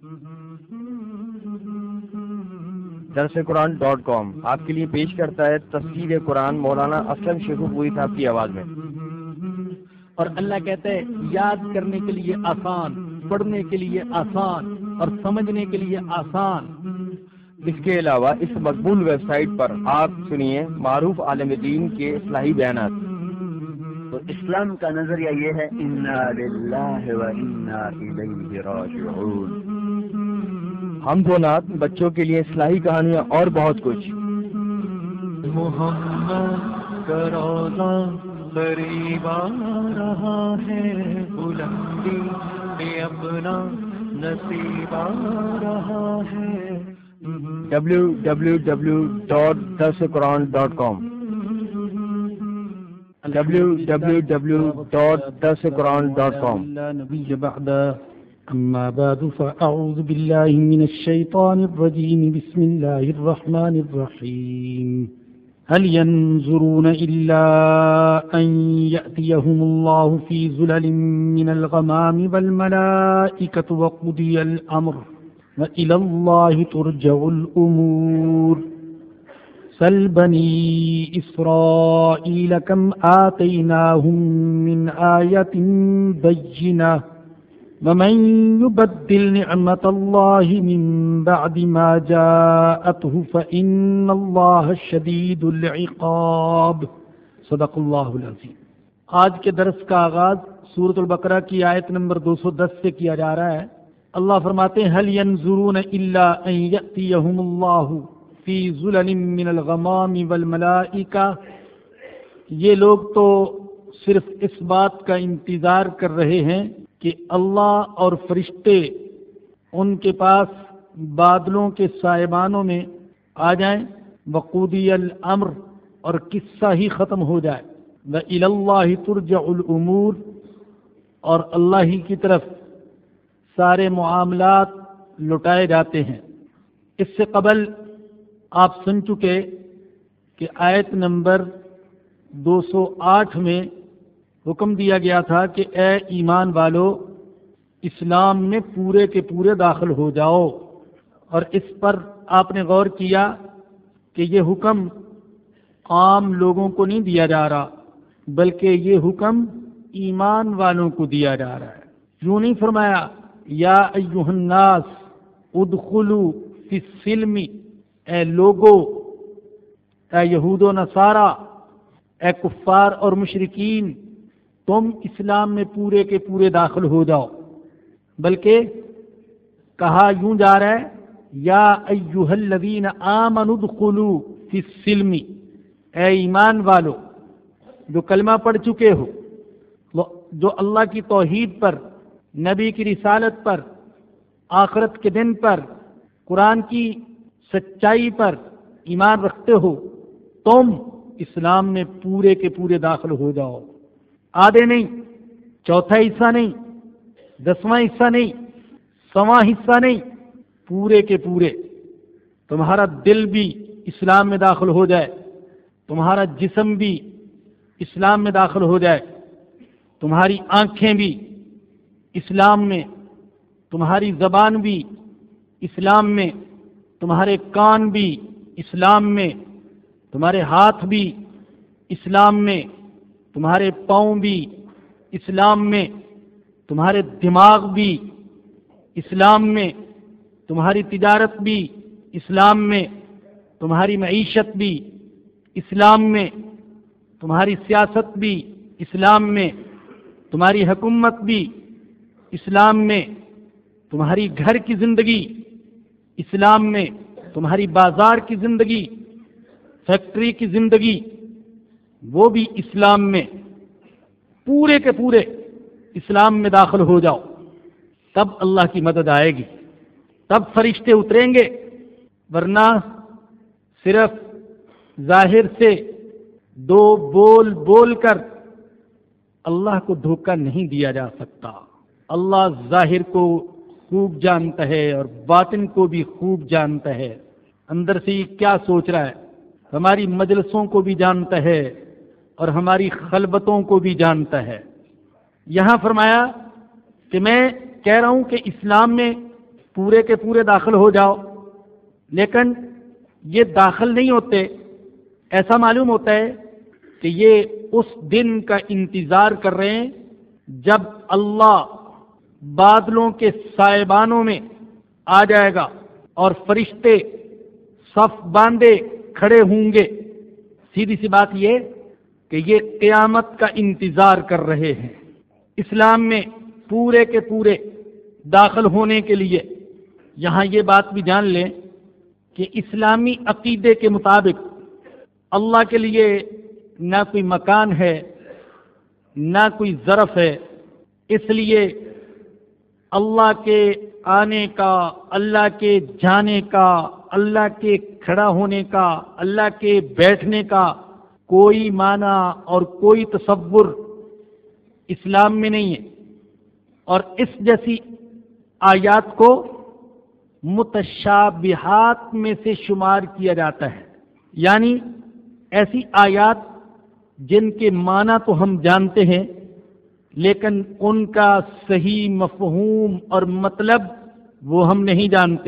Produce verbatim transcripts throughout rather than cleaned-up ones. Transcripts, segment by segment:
درس قرآن ڈاٹ کام آپ کے لیے پیش کرتا ہے تفسیر قرآن مولانا اسلم شیخو پوری صاحب کی آواز میں۔ اور اللہ کہتا ہے یاد کرنے کے لیے آسان، پڑھنے کے لیے آسان اور سمجھنے کے لیے آسان۔ اس کے علاوہ اس مقبول ویب سائٹ پر آپ سنیے معروف عالم دین کے اصلاحی بیانات۔ تو اسلام کا نظریہ یہ ہے انا للہ و انا الیہ راجعون۔ حمد و نعت، بچوں کے لیے اصلاحی کہانیاں اور بہت کچھ۔ محمد کا روضہ قریب آ رہا ہے، بلندی میں اپنا نصیب آ رہا ہے۔ ڈبلیو ڈبلیو ڈبلیو ڈاٹ درس قرآن dot com W W W dot درس قرآن ڈاٹ کام نبی بعد اما بعد فاعوذ باللہ من الشیطان الرجیم بسم اللہ الرحمن الرحیم هل ينظرون الا ان يأتيهم الله في ظلل من الغمام والملائكة وقضي الامر وإلى الله ترجع الأمور سل بني إسرائيل كم آتيناهم من آية بينة ومن يبدل نعمة الله من بعد ما جاءته فإن الله شديد العقاب صدق الله العظيم۔ آج کے درس کا آغاز سورۃ البقرہ کی آیت نمبر دو سو دس سے کیا جا رہا ہے۔ اللہ فرماتے ہیں هل ينظرون الا ان يأتيهم الله في ظلل من الغمام والملائکہ، یہ لوگ تو صرف اس بات کا انتظار کر رہے ہیں کہ اللہ اور فرشتے ان کے پاس بادلوں کے سائبانوں میں آ جائیں، وقودی الامر اور قصہ ہی ختم ہو جائے، وإلی اللہ ترجع الامور اور اللہ ہی کی طرف سارے معاملات لٹائے جاتے ہیں۔ اس سے قبل آپ سن چکے کہ آیت نمبر دو سو آٹھ میں حکم دیا گیا تھا کہ اے ایمان والو اسلام میں پورے کے پورے داخل ہو جاؤ، اور اس پر آپ نے غور کیا کہ یہ حکم عام لوگوں کو نہیں دیا جا رہا، بلکہ یہ حکم ایمان والوں کو دیا جا رہا ہے۔ یوں نہیں فرمایا یا ایھا الناس ادخلوا فی السلم، اے لوگو، اے یہود و نصارہ، اے کفار اور مشرکین، تم اسلام میں پورے کے پورے داخل ہو جاؤ، بلکہ کہا یوں جا رہا ہے یا ایھا الذین آمنوا ادخلوا فی السلم، اے ایمان والو جو کلمہ پڑھ چکے ہو، جو اللہ کی توحید پر، نبی کی رسالت پر، آخرت کے دن پر، قرآن کی سچائی پر ایمان رکھتے ہو، تم اسلام میں پورے کے پورے داخل ہو جاؤ، آدھے نہیں، چوتھا حصہ نہیں، دسواں حصہ نہیں، سواں حصہ نہیں، پورے کے پورے۔ تمہارا دل بھی اسلام میں داخل ہو جائے، تمہارا جسم بھی اسلام میں داخل ہو جائے، تمہاری آنکھیں بھی اسلام میں، تمہاری زبان بھی اسلام میں، تمہارے کان بھی اسلام میں، تمہارے ہاتھ بھی اسلام میں، تمہارے پاؤں بھی اسلام میں، تمہارے دماغ بھی اسلام میں، تمہاری تجارت بھی اسلام میں، تمہاری معیشت بھی اسلام میں، تمہاری سیاست بھی اسلام میں، تمہاری حکومت بھی اسلام میں، تمہاری گھر کی زندگی اسلام میں، تمہاری بازار کی زندگی، فیکٹری کی زندگی، وہ بھی اسلام میں، پورے کے پورے اسلام میں داخل ہو جاؤ، تب اللہ کی مدد آئے گی، تب فرشتے اتریں گے، ورنہ صرف ظاہر سے دو بول بول کر اللہ کو دھوکہ نہیں دیا جا سکتا۔ اللہ ظاہر کو خوب جانتا ہے اور باطن کو بھی خوب جانتا ہے، اندر سے یہ کیا سوچ رہا ہے، ہماری مجلسوں کو بھی جانتا ہے اور ہماری خلبتوں کو بھی جانتا ہے۔ یہاں فرمایا کہ میں کہہ رہا ہوں کہ اسلام میں پورے کے پورے داخل ہو جاؤ، لیکن یہ داخل نہیں ہوتے، ایسا معلوم ہوتا ہے کہ یہ اس دن کا انتظار کر رہے ہیں جب اللہ بادلوں کے سائبانوں میں آ جائے گا اور فرشتے صف باندھے کھڑے ہوں گے۔ سیدھی سی بات یہ کہ یہ قیامت کا انتظار کر رہے ہیں۔ اسلام میں پورے کے پورے داخل ہونے کے لیے یہاں یہ بات بھی جان لیں کہ اسلامی عقیدے کے مطابق اللہ کے لیے نہ کوئی مکان ہے نہ کوئی ظرف ہے، اس لیے اللہ کے آنے کا، اللہ کے جانے کا، اللہ کے کھڑا ہونے کا، اللہ کے بیٹھنے کا کوئی معنی اور کوئی تصور اسلام میں نہیں ہے، اور اس جیسی آیات کو متشابہات میں سے شمار کیا جاتا ہے، یعنی ایسی آیات جن کے معنی تو ہم جانتے ہیں لیکن ان کا صحیح مفہوم اور مطلب وہ ہم نہیں جانتے۔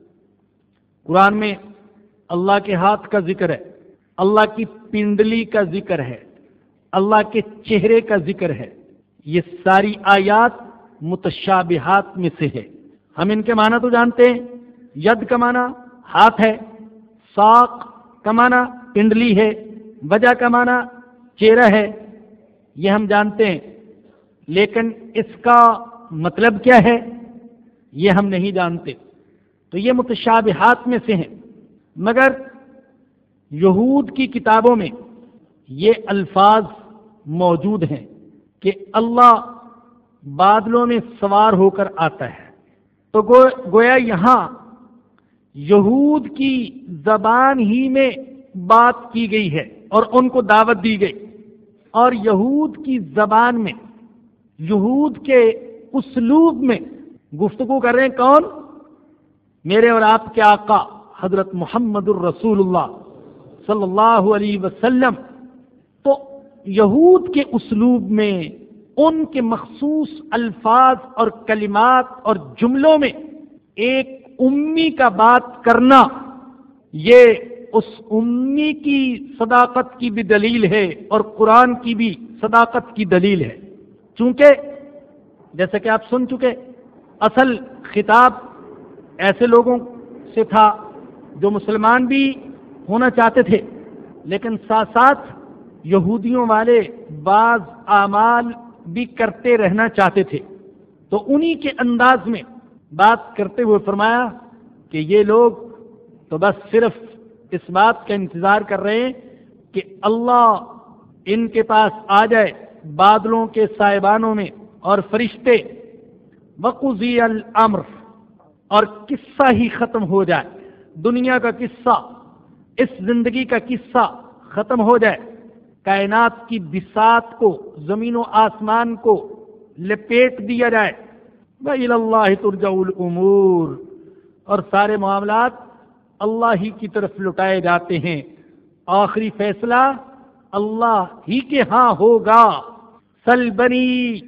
قرآن میں اللہ کے ہاتھ کا ذکر ہے، اللہ کی پنڈلی کا ذکر ہے، اللہ کے چہرے کا ذکر ہے، یہ ساری آیات متشابہات میں سے ہے۔ ہم ان کے معنی تو جانتے ہیں، ید کا معنی ہاتھ ہے، ساق کا معنی پنڈلی ہے، وجہ کا معنی چہرہ ہے، یہ ہم جانتے ہیں، لیکن اس کا مطلب کیا ہے یہ ہم نہیں جانتے، تو یہ متشابہات میں سے ہیں۔ مگر یہود کی کتابوں میں یہ الفاظ موجود ہیں کہ اللہ بادلوں میں سوار ہو کر آتا ہے، تو گویا یہاں یہود کی زبان ہی میں بات کی گئی ہے اور ان کو دعوت دی گئی، اور یہود کی زبان میں، یہود کے اسلوب میں گفتگو کر رہے ہیں کون؟ میرے اور آپ کے آقا حضرت محمد الرسول اللہ صلی اللہ علیہ وسلم۔ تو یہود کے اسلوب میں، ان کے مخصوص الفاظ اور کلمات اور جملوں میں ایک امی کا بات کرنا، یہ اس امی کی صداقت کی بھی دلیل ہے اور قرآن کی بھی صداقت کی دلیل ہے، چونکہ جیسا کہ آپ سن چکے اصل خطاب ایسے لوگوں سے تھا جو مسلمان بھی ہونا چاہتے تھے لیکن ساتھ ساتھ یہودیوں والے بعض اعمال بھی کرتے رہنا چاہتے تھے، تو انہی کے انداز میں بات کرتے ہوئے فرمایا کہ یہ لوگ تو بس صرف اس بات کا انتظار کر رہے ہیں کہ اللہ ان کے پاس آ جائے بادلوں کے سائبانوں میں اور فرشتے، وقضی الامر، اور قصہ ہی ختم ہو جائے، دنیا کا قصہ، اس زندگی کا قصہ ختم ہو جائے، کائنات کی بساط کو، زمین و آسمان کو لپیٹ دیا جائے، وَإِلَى اللَّهِ تُرْجَعُ الْأُمُورُ، اور سارے معاملات اللہ ہی کی طرف لٹائے جاتے ہیں، آخری فیصلہ اللہ ہی کے ہاں ہوگا۔ سل بنی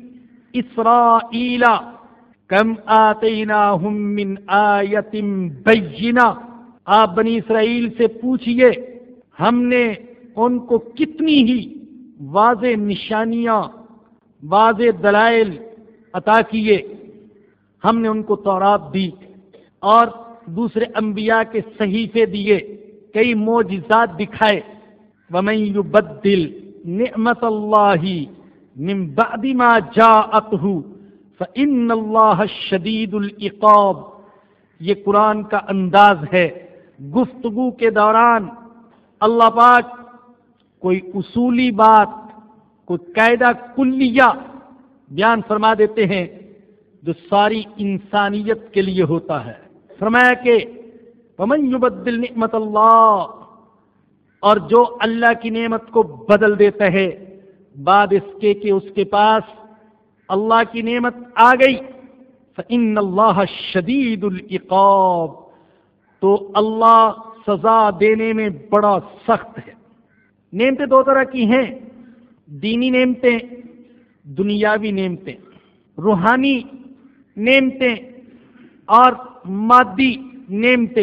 اسرائیل کم آتیناہم من آیت بینہ، آپ بنی اسرائیل سے پوچھئے ہم نے ان کو کتنی ہی واضح نشانیاں، واضح دلائل عطا کیے، ہم نے ان کو تورات دی اور دوسرے انبیاء کے صحیفے دیے، کئی معجزات دکھائے۔ وَمَن يُبَدِّلْ نِعْمَةَ اللَّهِ مِن بَعْدِ مَا جَاءَتْهُ فَإِنَّ اللَّهَ شَدِيدُ الْعِقَابِ، یہ قرآن کا انداز ہے۔ گفتگو کے دوران اللہ پاک کوئی اصولی بات، کوئی قاعدہ کلیہ بیان فرما دیتے ہیں جو ساری انسانیت کے لیے ہوتا ہے۔ فرمایا کہ وَمَن يُبَدِّلْ نِعْمَةَ اللَّهِ، اور جو اللہ کی نعمت کو بدل دیتا ہے بعد اس کے کہ اس کے پاس اللہ کی نعمت آ گئی، فَإِنَّ اللَّهَ شَدِيدُ الْعِقَابِ، تو اللہ سزا دینے میں بڑا سخت ہے۔ نعمتیں دو طرح کی ہیں، دینی نعمتیں، دنیاوی نعمتیں، روحانی نعمتیں اور مادی نعمتیں،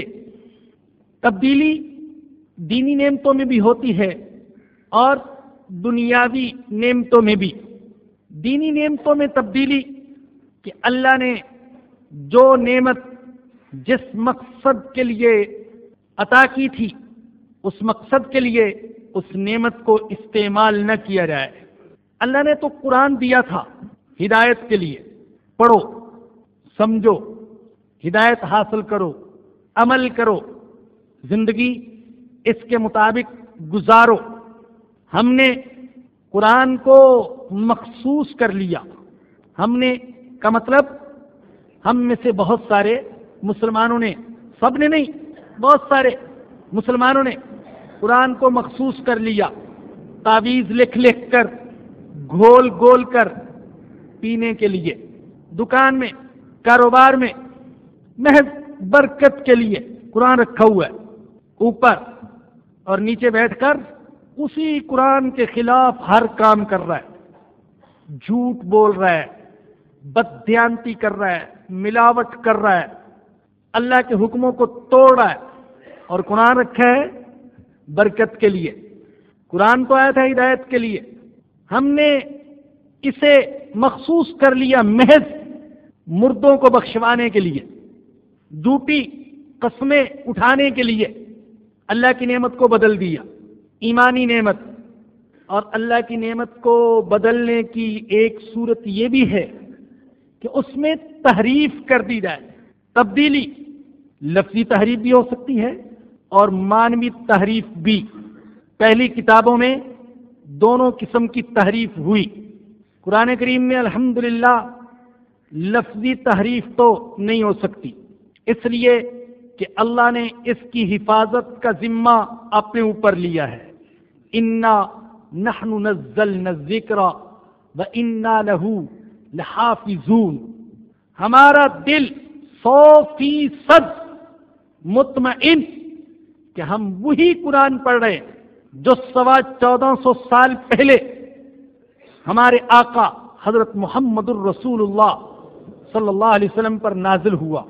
تبدیلی دینی نعمتوں میں بھی ہوتی ہے اور دنیاوی نعمتوں میں بھی۔ دینی نعمتوں میں تبدیلی کہ اللہ نے جو نعمت جس مقصد کے لیے عطا کی تھی اس مقصد کے لیے اس نعمت کو استعمال نہ کیا جائے۔ اللہ نے تو قرآن دیا تھا ہدایت کے لیے، پڑھو، سمجھو، ہدایت حاصل کرو، عمل کرو، زندگی اس کے مطابق گزارو۔ ہم نے قرآن کو مخصوص کر لیا، ہم نے کا مطلب ہم میں سے بہت سارے مسلمانوں نے، سب نے نہیں، بہت سارے مسلمانوں نے قرآن کو مخصوص کر لیا، تعویذ لکھ لکھ کر، گھول گھول کر پینے کے لیے، دکان میں، کاروبار میں محض برکت کے لیے قرآن رکھا ہوا ہے اوپر، اور نیچے بیٹھ کر اسی قرآن کے خلاف ہر کام کر رہا ہے، جھوٹ بول رہا ہے، بددیانتی کر رہا ہے، ملاوٹ کر رہا ہے، اللہ کے حکموں کو توڑ رہا ہے، اور قرآن رکھا ہے برکت کے لیے۔ قرآن تو آیا تھا ہدایت کے لیے، ہم نے اسے مخصوص کر لیا محض مردوں کو بخشوانے کے لیے، جھوٹی قسمیں اٹھانے کے لیے اللہ کی نعمت کو بدل دیا، ایمانی نعمت۔ اور اللہ کی نعمت کو بدلنے کی ایک صورت یہ بھی ہے کہ اس میں تحریف کر دی جائے، تبدیلی، لفظی تحریف بھی ہو سکتی ہے اور معنوی تحریف بھی۔ پہلی کتابوں میں دونوں قسم کی تحریف ہوئی، قرآن کریم میں الحمدللہ لفظی تحریف تو نہیں ہو سکتی، اس لیے کہ اللہ نے اس کی حفاظت کا ذمہ اپنے اوپر لیا ہے۔ انا نحن نزلنا الذکر وانا لہ لحافظون، ہمارا دل سو فیصد مطمئن کہ ہم وہی قرآن پڑھ رہے ہیں جو سوا چودہ سو سال پہلے ہمارے آقا حضرت محمد الرسول اللہ صلی اللہ علیہ وسلم پر نازل ہوا۔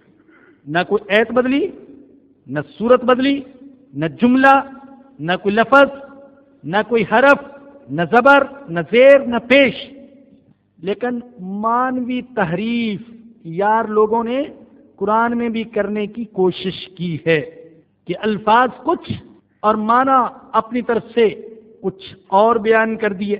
نہ کوئی ایت بدلی، نہ صورت بدلی، نہ جملہ، نہ کوئی لفظ، نہ کوئی حرف، نہ زبر، نہ زیر، نہ پیش۔ لیکن مانوی تحریف یار لوگوں نے قرآن میں بھی کرنے کی کوشش کی ہے کہ الفاظ کچھ اور معنی اپنی طرف سے کچھ اور بیان کر دیے۔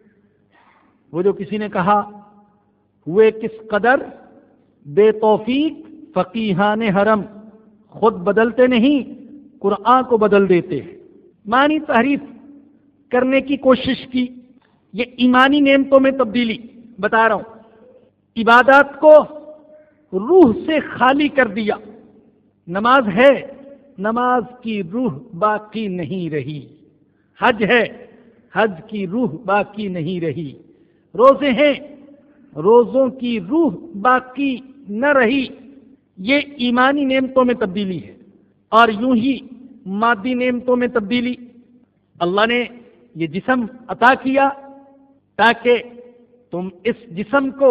وہ جو کسی نے کہا ہوئے کس قدر بے توفیق فقیہان حرم، خود بدلتے نہیں قرآن کو بدل دیتے ہیں، معنی تحریف کرنے کی کوشش کی۔ یہ ایمانی نعمتوں میں تبدیلی بتا رہا ہوں، عبادات کو روح سے خالی کر دیا۔ نماز ہے، نماز کی روح باقی نہیں رہی، حج ہے، حج کی روح باقی نہیں رہی، روزے ہیں، روزوں کی روح باقی نہ رہی۔ یہ ایمانی نعمتوں میں تبدیلی ہے۔ اور یوں ہی مادی نعمتوں میں تبدیلی، اللہ نے یہ جسم عطا کیا تاکہ تم اس جسم کو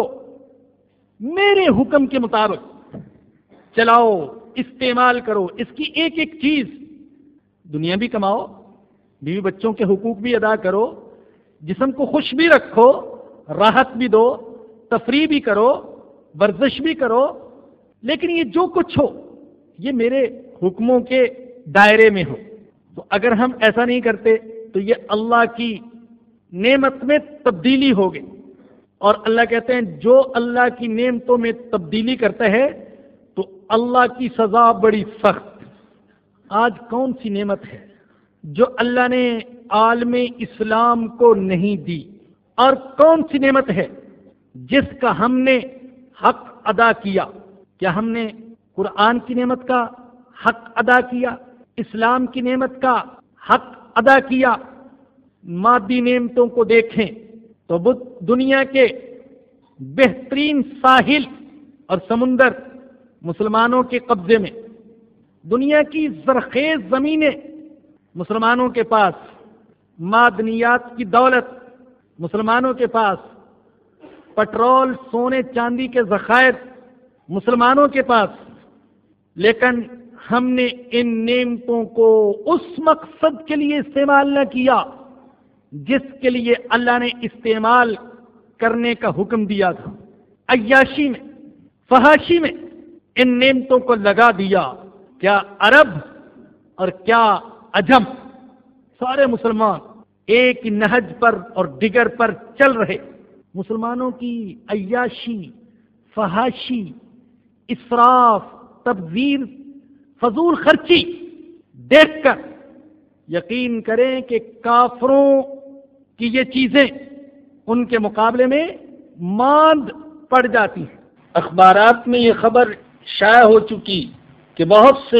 میرے حکم کے مطابق چلاؤ، استعمال کرو، اس کی ایک ایک چیز، دنیا بھی کماؤ، بیوی بچوں کے حقوق بھی ادا کرو، جسم کو خوش بھی رکھو، راحت بھی دو، تفریح بھی کرو، ورزش بھی کرو، لیکن یہ جو کچھ ہو یہ میرے حکموں کے دائرے میں ہو۔ تو اگر ہم ایسا نہیں کرتے تو یہ اللہ کی نعمت میں تبدیلی ہوگی، اور اللہ کہتے ہیں جو اللہ کی نعمتوں میں تبدیلی کرتا ہے تو اللہ کی سزا بڑی سخت۔ آج کون سی نعمت ہے جو اللہ نے عالم اسلام کو نہیں دی، اور کون سی نعمت ہے جس کا ہم نے حق ادا کیا؟ کیا ہم نے قرآن کی نعمت کا حق ادا کیا؟ اسلام کی نعمت کا حق ادا کیا؟ مادی نعمتوں کو دیکھیں تو دنیا کے بہترین ساحل اور سمندر مسلمانوں کے قبضے میں، دنیا کی زرخیز زمینیں مسلمانوں کے پاس، معدنیات کی دولت مسلمانوں کے پاس، پٹرول، سونے چاندی کے ذخائر مسلمانوں کے پاس، لیکن ہم نے ان نعمتوں کو اس مقصد کے لیے استعمال نہ کیا جس کے لیے اللہ نے استعمال کرنے کا حکم دیا تھا۔ عیاشی میں، فحاشی میں ان نعمتوں کو لگا دیا۔ کیا عرب اور کیا عجم، سارے مسلمان ایک نہج پر اور ڈگر پر چل رہے۔ مسلمانوں کی عیاشی، فحاشی، اسراف، تبذیر، فضول خرچی دیکھ کر یقین کریں کہ کافروں کی یہ چیزیں ان کے مقابلے میں ماند پڑ جاتی ہیں۔ اخبارات میں یہ خبر شائع ہو چکی کہ بہت سے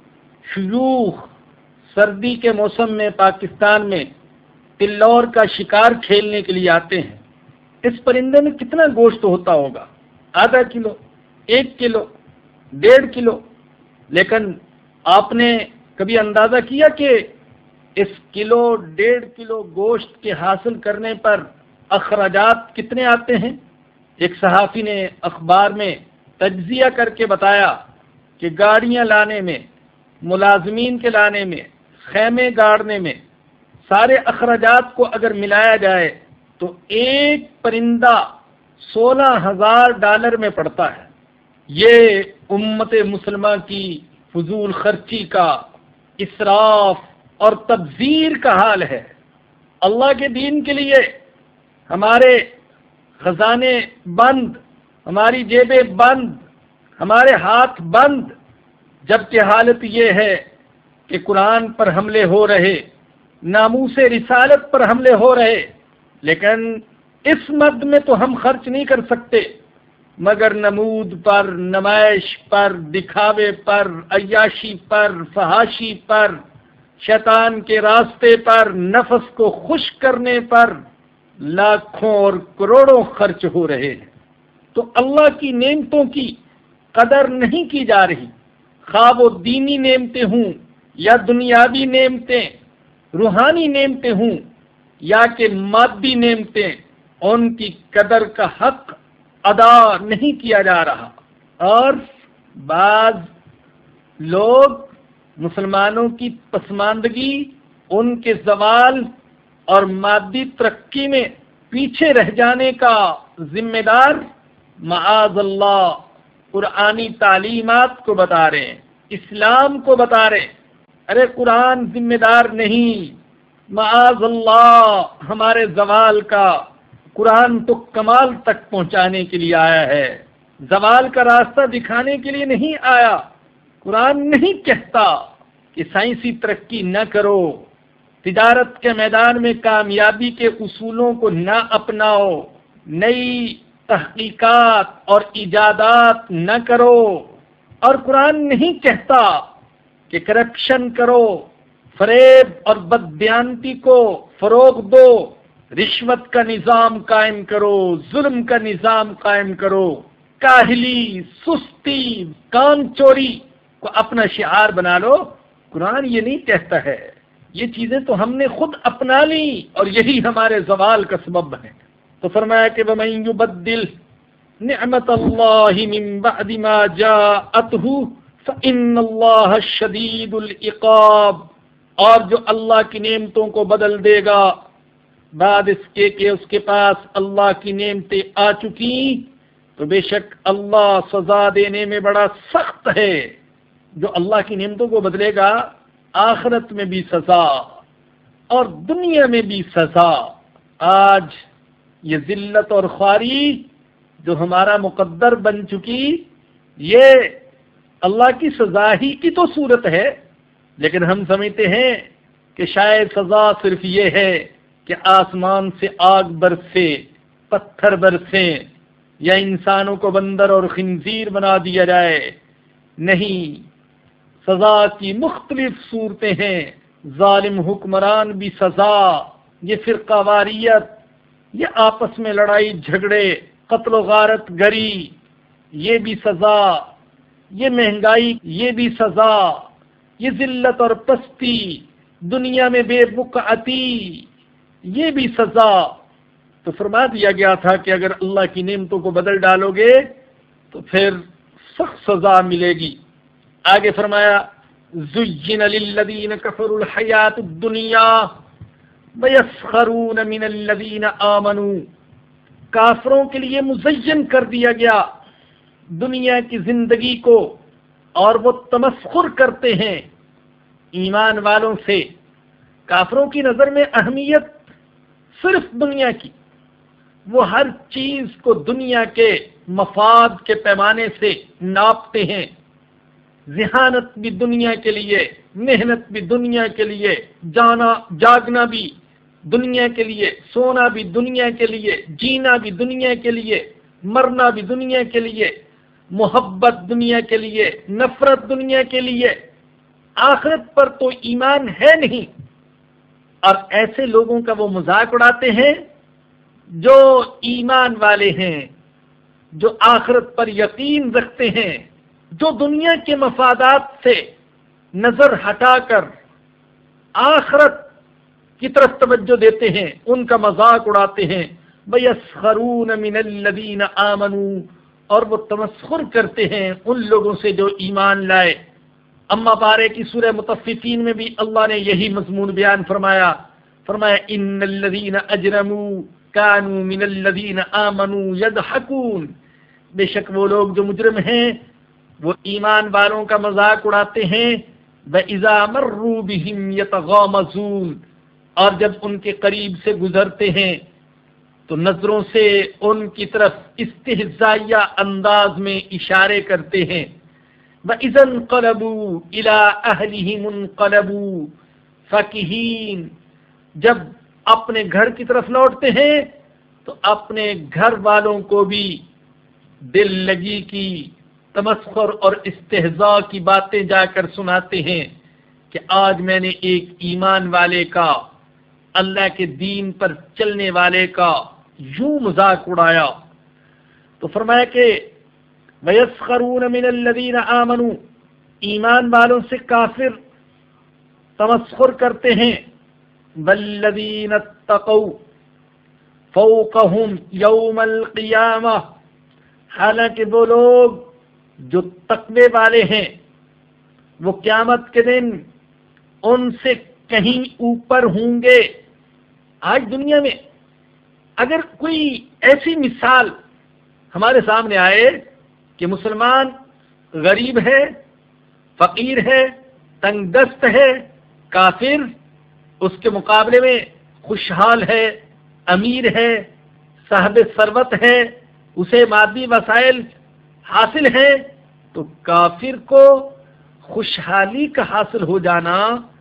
شیوخ سردی کے موسم میں پاکستان میں تلور کا شکار کھیلنے کے لیے آتے ہیں۔ اس پرندے میں کتنا گوشت ہوتا ہوگا؟ آدھا کلو، ایک کلو، ڈیڑھ کلو۔ لیکن آپ نے کبھی اندازہ کیا کہ اس کلو ڈیڑھ کلو گوشت کے حاصل کرنے پر اخراجات کتنے آتے ہیں؟ ایک صحافی نے اخبار میں تجزیہ کر کے بتایا کہ گاڑیاں لانے میں، ملازمین کے لانے میں، خیمے گاڑنے میں، سارے اخراجات کو اگر ملایا جائے تو ایک پرندہ سولہ ہزار ڈالر میں پڑتا ہے۔ یہ امت مسلمہ کی فضول خرچی کا، اسراف اور تبذیر کا حال ہے۔ اللہ کے دین کے لیے ہمارے خزانے بند، ہماری جیبیں بند، ہمارے ہاتھ بند، جبکہ حالت یہ ہے کہ قرآن پر حملے ہو رہے، ناموس رسالت پر حملے ہو رہے، لیکن اس مد میں تو ہم خرچ نہیں کر سکتے مگر نمود پر، نمائش پر، دکھاوے پر، عیاشی پر، فحاشی پر، شیطان کے راستے پر، نفس کو خوش کرنے پر لاکھوں اور کروڑوں خرچ ہو رہے ہیں۔ تو اللہ کی نعمتوں کی قدر نہیں کی جا رہی، خواہ وہ دینی نعمتیں ہوں یا دنیاوی نعمتیں، روحانی نعمتیں ہوں یا کہ مادی نعمتیں، ان کی قدر کا حق ادا نہیں کیا جا رہا۔ اور بعض لوگ مسلمانوں کی پسماندگی، ان کے زوال اور مادی ترقی میں پیچھے رہ جانے کا ذمہ دار معاذ اللہ قرآنی تعلیمات کو بتا رہے ہیں، اسلام کو بتا رہے ہیں۔ ارے قرآن ذمہ دار نہیں، معاذ اللہ ہمارے زوال کا۔ قرآن تو کمال تک پہنچانے کے لیے آیا ہے، زوال کا راستہ دکھانے کے لیے نہیں آیا۔ قرآن نہیں کہتا کہ سائنسی ترقی نہ کرو، تجارت کے میدان میں کامیابی کے اصولوں کو نہ اپناؤ، نئی تحقیقات اور ایجادات نہ کرو۔ اور قرآن نہیں کہتا کہ کرپشن کرو، فریب اور بددیانتی کو فروغ دو، رشوت کا نظام قائم کرو، ظلم کا نظام قائم کرو، کاہلی، سستی، کام چوری کو اپنا شعار بنا لو۔ قرآن یہ نہیں کہتا ہے، یہ چیزیں تو ہم نے خود اپنا لی اور یہی ہمارے زوال کا سبب ہے۔ تو فرمایا کہ وَمَن يُبَدِّلْ نِعْمَتَ اللَّهِ مِن بَعْدِ مَا جَاءَتْهُ فَإِنَّ اللَّهَ شَدِيدُ الْعِقَابِ، اور جو اللہ کی نعمتوں کو بدل دے گا بعد اس کے کہ اس کے پاس اللہ کی نعمتیں آ چکی، تو بے شک اللہ سزا دینے میں بڑا سخت ہے۔ جو اللہ کی نعمتوں کو بدلے گا آخرت میں بھی سزا اور دنیا میں بھی سزا۔ آج یہ ذلت اور خواری جو ہمارا مقدر بن چکی، یہ اللہ کی سزا ہی کی تو صورت ہے، لیکن ہم سمجھتے ہیں کہ شاید سزا صرف یہ ہے کہ آسمان سے آگ برسے، پتھر برسے، یا انسانوں کو بندر اور خنزیر بنا دیا جائے۔ نہیں، سزا کی مختلف صورتیں ہیں۔ ظالم حکمران بھی سزا، یہ فرقہ واریت، یہ آپس میں لڑائی جھگڑے، قتل و غارت گری، یہ بھی سزا، یہ مہنگائی، یہ بھی سزا، یہ ذلت اور پستی، دنیا میں بے بکعتی، یہ بھی سزا۔ تو فرما دیا گیا تھا کہ اگر اللہ کی نعمتوں کو بدل ڈالو گے تو پھر سخت سزا ملے گی۔ آگے فرمایا زُيِّنَ لِلَّذِينَ كَفَرُوا الْحَيَاةُ الدُّنْيَا وَيَسْخَرُونَ مِنَ الَّذِينَ آمَنُوا، کافروں کے لیے مزین کر دیا گیا دنیا کی زندگی کو، اور وہ تمسخر کرتے ہیں ایمان والوں سے۔ کافروں کی نظر میں اہمیت صرف دنیا کی، وہ ہر چیز کو دنیا کے مفاد کے پیمانے سے ناپتے ہیں۔ ذہانت بھی دنیا کے لیے، محنت بھی دنیا کے لیے، جانا جاگنا بھی دنیا کے لیے، سونا بھی دنیا کے لیے، جینا بھی دنیا کے لیے، مرنا بھی دنیا کے لیے، محبت دنیا کے لیے، نفرت دنیا کے لیے، آخرت پر تو ایمان ہے نہیں۔ اور ایسے لوگوں کا وہ مذاق اڑاتے ہیں جو ایمان والے ہیں، جو آخرت پر یقین رکھتے ہیں، جو دنیا کے مفادات سے نظر ہٹا کر آخرت کی طرف توجہ دیتے ہیں، ان کا مذاق اڑاتے ہیں۔ وَيَسْخَرُونَ مِنَ الَّذِينَ آمَنُوا، اور وہ تمسخر کرتے ہیں ان لوگوں سے جو ایمان لائے۔ اما بارے کی سورہ مطففین میں بھی اللہ نے یہی مضمون بیان فرمایا فرمایا ان الذین اجرموا کانوا من الذین آمنوا یضحکون، بے شک وہ لوگ جو مجرم ہیں وہ ایمان والوں کا مذاق اڑاتے ہیں۔ وَإِذَا مَرُّوا بِهِمْ يَتَغَامَزُونَ، اور جب ان کے قریب سے گزرتے ہیں تو نظروں سے ان کی طرف استہزائیہ انداز میں اشارے کرتے ہیں۔ وَإِذَا انقَلَبُوا إِلَىٰ أَهْلِهِمُ انقَلَبُوا فَكِهِينَ، جب اپنے گھر کی طرف لوٹتے ہیں تو اپنے گھر والوں کو بھی دل لگی کی، تمسخر اور استہزاء کی باتیں جا کر سناتے ہیں کہ آج میں نے ایک ایمان والے کا، اللہ کے دین پر چلنے والے کا یوں مذاق اڑایا۔ تو فرمایا کہ وَيَسْخَرُونَ مِنَ الَّذِينَ آمَنُوا، ایمان والوں سے کافر تمسخر کرتے ہیں۔ وَالَّذِينَ اتَّقَوْا فَوْقَهُمْ يَوْمَ الْقِيَامَةِ، حالانکہ وہ لوگ جو تقوی والے ہیں وہ قیامت کے دن ان سے کہیں اوپر ہوں گے۔ آج دنیا میں اگر کوئی ایسی مثال ہمارے سامنے آئے کہ مسلمان غریب ہے، فقیر ہے، تنگ دست ہے، کافر اس کے مقابلے میں خوشحال ہے، امیر ہے، صاحب ثروت ہے، اسے مادی وسائل حاصل ہے، تو کافر کو خوشحالی کا حاصل ہو جانا،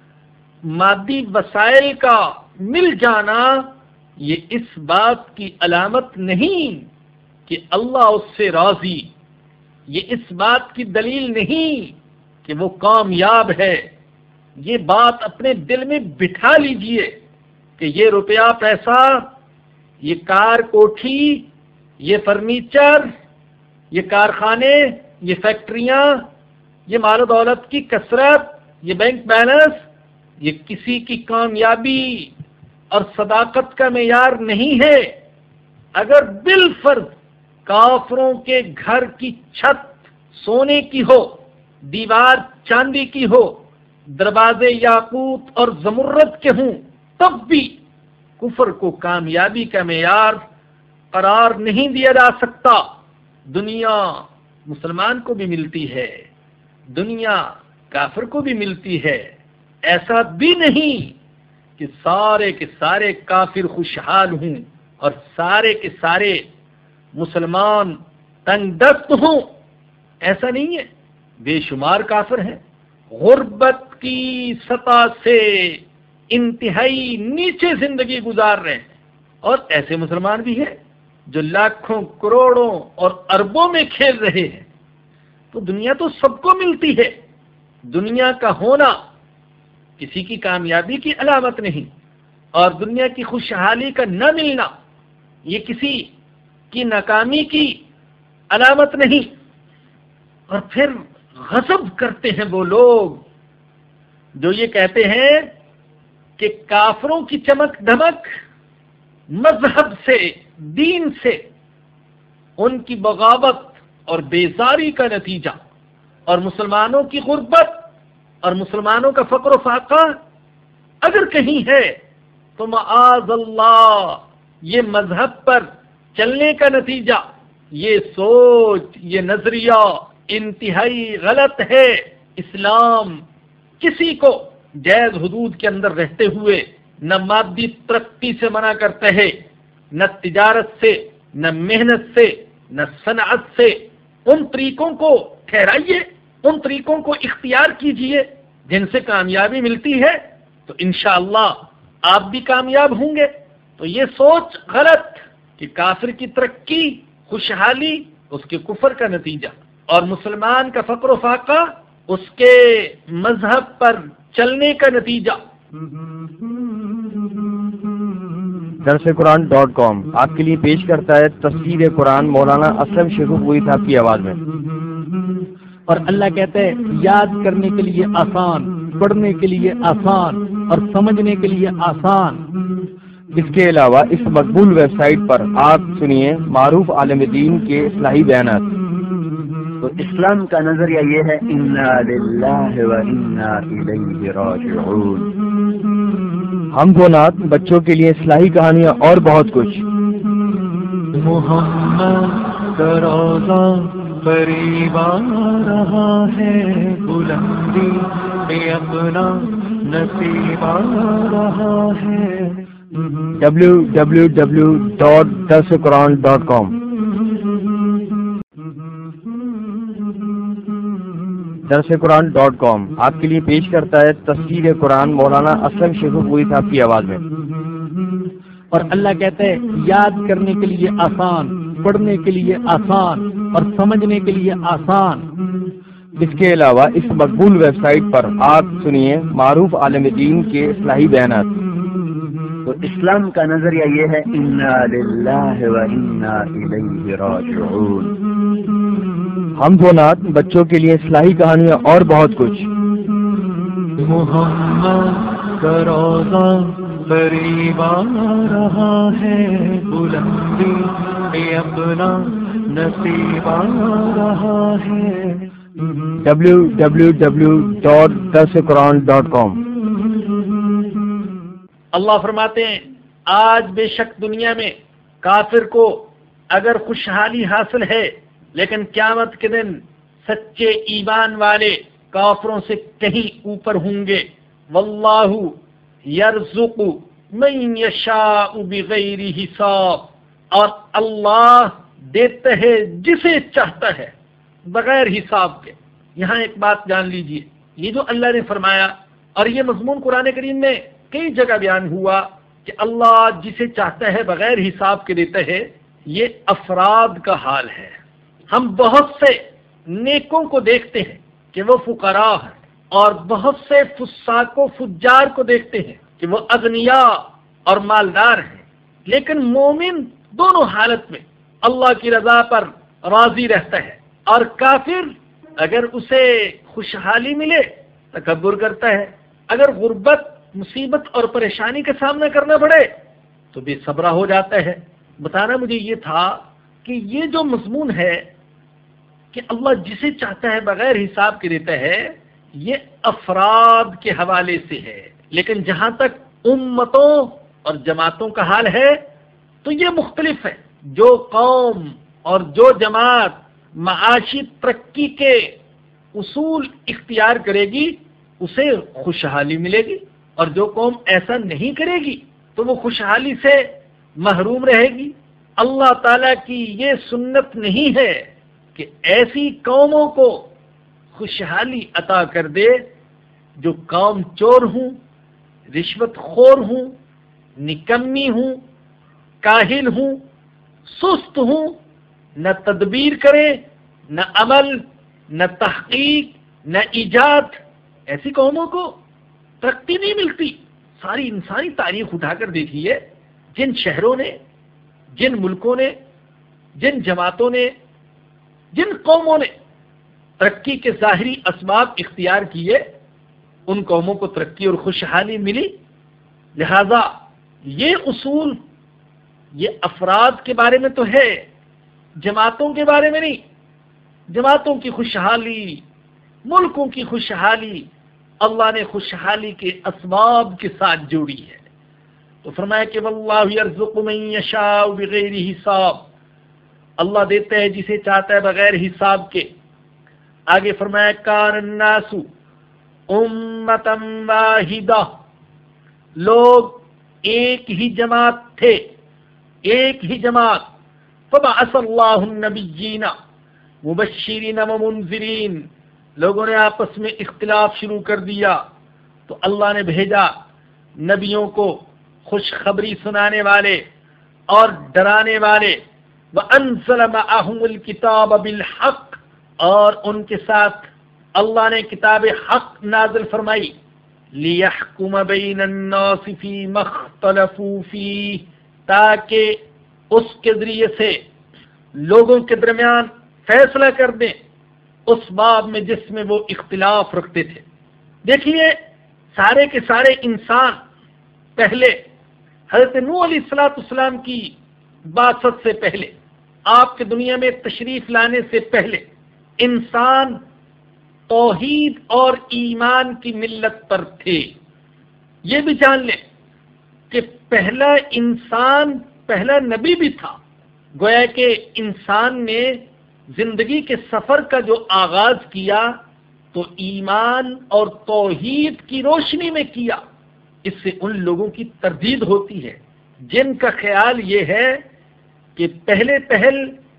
مادی وسائل کا مل جانا، یہ اس بات کی علامت نہیں کہ اللہ اس سے راضی، یہ اس بات کی دلیل نہیں کہ وہ کامیاب ہے۔ یہ بات اپنے دل میں بٹھا لیجئے کہ یہ روپیہ پیسہ، یہ کار کوٹھی، یہ فرنیچر، یہ کارخانے، یہ فیکٹریاں، یہ مال و دولت کی کثرت، یہ بینک بیلنس، یہ کسی کی کامیابی اور صداقت کا معیار نہیں ہے۔ اگر بالفرض کافروں کے گھر کی چھت سونے کی ہو، دیوار چاندی کی ہو، دروازے یاقوت اور زمرد کے ہوں، تب بھی کفر کو کامیابی کا معیار قرار نہیں دیا جا سکتا۔ دنیا مسلمان کو بھی ملتی ہے، دنیا کافر کو بھی ملتی ہے، ایسا بھی نہیں کہ سارے کے سارے کافر خوشحال ہوں اور سارے کے سارے مسلمان تنگ دست ہوں، ایسا نہیں ہے۔ بے شمار کافر ہیں، غربت کی سطح سے انتہائی نیچے زندگی گزار رہے ہیں، اور ایسے مسلمان بھی ہیں جو لاکھوں کروڑوں اور اربوں میں کھیل رہے ہیں۔ تو دنیا تو سب کو ملتی ہے، دنیا کا ہونا کسی کی کامیابی کی علامت نہیں، اور دنیا کی خوشحالی کا نہ ملنا یہ کسی کی ناکامی کی علامت نہیں۔ اور پھر غضب کرتے ہیں وہ لوگ جو یہ کہتے ہیں کہ کافروں کی چمک دھمک مذہب سے، دین سے، ان کی بغاوت اور بیزاری کا نتیجہ، اور مسلمانوں کی غربت اور مسلمانوں کا فقر و فاقہ اگر کہیں ہے تو معاذ اللہ یہ مذہب پر چلنے کا نتیجہ، یہ سوچ، یہ نظریہ انتہائی غلط ہے۔ اسلام کسی کو جائز حدود کے اندر رہتے ہوئے نہ مادی ترقی سے منع کرتا ہے، نہ تجارت سے، نہ محنت سے، نہ صنعت سے۔ ان طریقوں کو ٹھہرائیے، ان طریقوں کو اختیار کیجئے جن سے کامیابی ملتی ہے، تو انشاءاللہ آپ بھی کامیاب ہوں گے۔ تو یہ سوچ غلط کہ کافر کی ترقی، خوشحالی اس کے کفر کا نتیجہ، اور مسلمان کا فقر و فاقہ اس کے مذہب پر چلنے کا نتیجہ۔ درس قرآن ڈاٹ کام آپ کے لیے پیش کرتا ہے تفسیر قرآن مولانا اسلم شیخو پوری صاحب کی آواز میں۔ اور اللہ کہتا ہے یاد کرنے کے لیے آسان، پڑھنے کے لیے آسان اور سمجھنے کے لیے آسان۔ اس کے علاوہ اس مقبول ویب سائٹ پر آپ سنیے معروف عالم دین کے اصلاحی بیانات۔ تو اسلام کا نظریہ یہ ہے انا للہ و انا الیہ راجعون۔ ہم و نعت، بچوں کے لیے اصلاحی کہانیاں اور بہت کچھ۔ محمد کا روضہ قریب آ رہا ہے، بلندی میں اپنا نصیب آ رہا ہے۔ ڈبلو ڈبلو ڈبلو ڈاٹ درس قرآن ڈاٹ کام درس قرآن ڈاٹ کام آپ کے لیے پیش کرتا ہے تفسیر قرآن مولانا اسلم شیخو پوری صاحب کی آواز میں۔ اور اللہ کہتا ہے یاد کرنے کے لیے آسان، پڑھنے کے لیے آسان اور سمجھنے کے لیے آسان۔ اس کے علاوہ اس مقبول ویب سائٹ پر آپ سنیے معروف عالم دین کے اصلاحی بیانات۔ تو اسلام کا نظریہ یہ ہے انا للہ و انا الیہ راجعون۔ ہم و نعت، بچوں کے لیے اصلاحی کہانیاں اور بہت کچھ۔ محمد کا روضہ قریب آ رہا ہے، بلندی میں اپنا نصیب آ رہا ہے۔ ڈبلو ڈبلو ڈبلو ڈاٹ درس قرآن ڈاٹ کام۔ اللہ فرماتے ہیں آج بے شک دنیا میں کافر کو اگر خوشحالی حاصل ہے، لیکن قیامت کے دن سچے ایمان والے کافروں سے کہیں اوپر ہوں گے۔ واللہ یرزق من یشاء بغیر حساب، اور اللہ دیتا ہے جسے چاہتا ہے بغیر حساب کے۔ یہاں ایک بات جان لیجئے، یہ جو اللہ نے فرمایا، اور یہ مضمون قرآن کریم میں کئی جگہ بیان ہوا کہ اللہ جسے چاہتا ہے بغیر حساب کے دیتا ہے، یہ افراد کا حال ہے۔ ہم بہت سے نیکوں کو دیکھتے ہیں کہ وہ فقراء ہیں، اور بہت سے فساق و فجار کو دیکھتے ہیں کہ وہ اغنیاء اور مالدار ہیں، لیکن مومن دونوں حالت میں اللہ کی رضا پر راضی رہتا ہے، اور کافر اگر اسے خوشحالی ملے تکبر کرتا ہے، اگر غربت، مصیبت اور پریشانی کا سامنا کرنا پڑے تو بے صبرا ہو جاتا ہے۔ بتانا مجھے یہ تھا کہ یہ جو مضمون ہے کہ اللہ جسے چاہتا ہے بغیر حساب کے دیتا ہے، یہ افراد کے حوالے سے ہے، لیکن جہاں تک امتوں اور جماعتوں کا حال ہے تو یہ مختلف ہے۔ جو قوم اور جو جماعت معاشی ترقی کے اصول اختیار کرے گی اسے خوشحالی ملے گی، اور جو قوم ایسا نہیں کرے گی تو وہ خوشحالی سے محروم رہے گی۔ اللہ تعالیٰ کی یہ سنت نہیں ہے کہ ایسی قوموں کو خوشحالی عطا کر دے جو قوم چور ہوں، رشوت خور ہوں، نکمی ہوں، کاہل ہوں، سست ہوں، نہ تدبیر کرے، نہ عمل، نہ تحقیق، نہ ایجاد۔ ایسی قوموں کو ترقی نہیں ملتی۔ ساری انسانی تاریخ اٹھا کر دیکھیے، جن شہروں نے، جن ملکوں نے، جن جماعتوں نے، جن قوموں نے ترقی کے ظاہری اسباب اختیار کیے، ان قوموں کو ترقی اور خوشحالی ملی۔ لہذا یہ اصول یہ افراد کے بارے میں تو ہے، جماعتوں کے بارے میں نہیں۔ جماعتوں کی خوشحالی، ملکوں کی خوشحالی اللہ نے خوشحالی کے اسباب کے ساتھ جوڑی ہے۔ تو فرمایا کہ واللہ یرزق من یشاء بغیر حساب، اللہ دیتا ہے جسے چاہتا ہے بغیر حساب کے۔ آگے فرمایا کان الناس امتا واحدہ، لوگ ایک ہی جماعت تھے، ایک ہی جماعت۔ فبعث اللہ النبیین مبشرین ومنذرین، لوگوں نے آپس میں اختلاف شروع کر دیا تو اللہ نے بھیجا نبیوں کو خوشخبری سنانے والے اور ڈرانے والے۔ وَأَنزَلَ مَعَهُمُ الْكِتَابَ بِالْحَقِّ، اور ان کے ساتھ اللہ نے کتاب حق نازل فرمائی۔ لِيَحْكُمَ بَيْنَ النَّاسِ فِي مَا اخْتَلَفُوا فِيهِ، تاکہ اس کے ذریعے سے لوگوں کے درمیان فیصلہ کر دیں اس باب میں جس میں وہ اختلاف رکھتے تھے۔ دیکھیے سارے کے سارے انسان پہلے حضرت نوح علیہ الصلوۃ والسلام کی بعثت سے پہلے، آپ کے دنیا میں تشریف لانے سے پہلے، انسان توحید اور ایمان کی ملت پر تھے۔ یہ بھی جان لیں کہ پہلا انسان پہلا نبی بھی تھا، گویا کہ انسان نے زندگی کے سفر کا جو آغاز کیا تو ایمان اور توحید کی روشنی میں کیا۔ اس سے ان لوگوں کی تردید ہوتی ہے جن کا خیال یہ ہے کہ پہلے پہل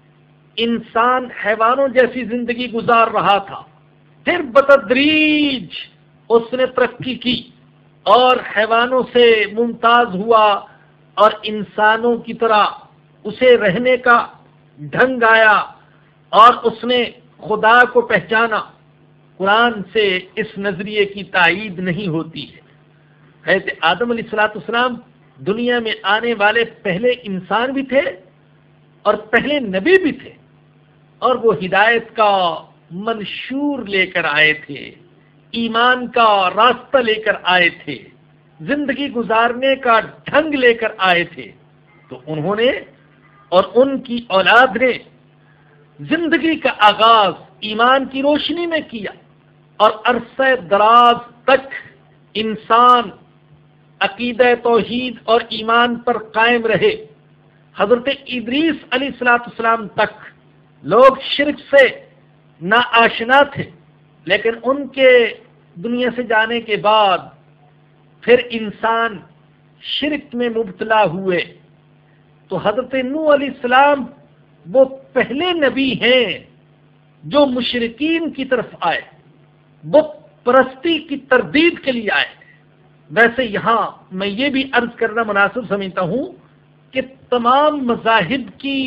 انسان حیوانوں جیسی زندگی گزار رہا تھا، پھر بتدریج اس نے ترقی کی اور حیوانوں سے ممتاز ہوا اور انسانوں کی طرح اسے رہنے کا ڈھنگ آیا اور اس نے خدا کو پہچانا۔ قرآن سے اس نظریے کی تائید نہیں ہوتی ہے۔ حضرت آدم علیہ الصلوۃ والسلام دنیا میں آنے والے پہلے انسان بھی تھے اور پہلے نبی بھی تھے، اور وہ ہدایت کا منشور لے کر آئے تھے، ایمان کا راستہ لے کر آئے تھے، زندگی گزارنے کا ڈھنگ لے کر آئے تھے۔ تو انہوں نے اور ان کی اولاد نے زندگی کا آغاز ایمان کی روشنی میں کیا، اور عرصہ دراز تک انسان عقیدہ توحید اور ایمان پر قائم رہے۔ حضرت ادریس علیہ الصلوۃ والسلام تک لوگ شرک سے ناآشنا تھے، لیکن ان کے دنیا سے جانے کے بعد پھر انسان شرک میں مبتلا ہوئے۔ تو حضرت نوح علیہ السلام وہ پہلے نبی ہیں جو مشرکین کی طرف آئے، بت پرستی کی تردید کے لیے آئے۔ ویسے یہاں میں یہ بھی عرض کرنا مناسب سمجھتا ہوں کہ تمام مذاہب کی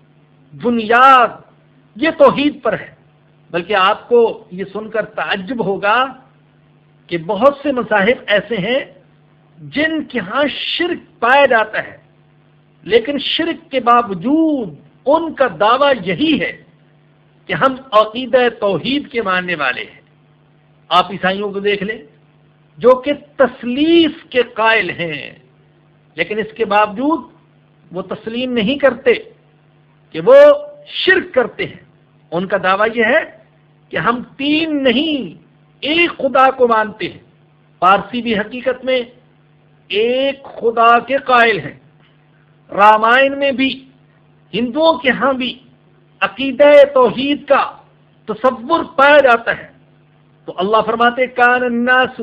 بنیاد یہ توحید پر ہے، بلکہ آپ کو یہ سن کر تعجب ہوگا کہ بہت سے مذاہب ایسے ہیں جن کے ہاں شرک پایا جاتا ہے، لیکن شرک کے باوجود ان کا دعویٰ یہی ہے کہ ہم عقیدہ توحید کے ماننے والے ہیں۔ آپ عیسائیوں کو دیکھ لیں جو کہ تثلیث کے قائل ہیں، لیکن اس کے باوجود وہ تسلیم نہیں کرتے کہ وہ شرک کرتے ہیں۔ ان کا دعویٰ یہ ہے کہ ہم تین نہیں ایک خدا کو مانتے ہیں۔ پارسی بھی حقیقت میں ایک خدا کے قائل ہیں۔ رامائن میں بھی ہندوؤں کے ہاں بھی عقیدہ توحید کا تصور پایا جاتا ہے۔ تو اللہ فرماتے کان الناس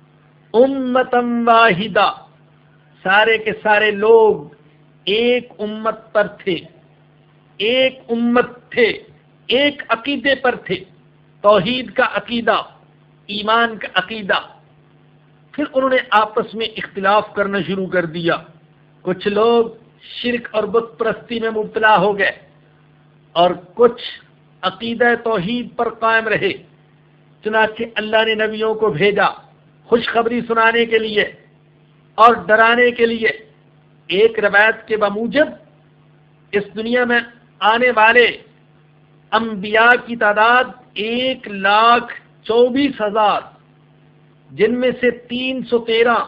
امتا واحدہ، سارے کے سارے لوگ ایک امت پر تھے، ایک امت تھے، ایک عقیدے پر تھے، توحید کا عقیدہ، ایمان کا عقیدہ۔ پھر انہوں نے آپس میں اختلاف کرنا شروع کر دیا۔ کچھ لوگ شرک اور بت پرستی میں مبتلا ہو گئے اور کچھ عقیدہ توحید پر قائم رہے۔ چنانچہ اللہ نے نبیوں کو بھیجا خوشخبری سنانے کے لیے اور ڈرانے کے لیے۔ ایک روایت کے بموجب اس دنیا میں آنے والے انبیاء کی تعداد ایک لاکھ چوبیس ہزار، جن میں سے تین سو تیرہ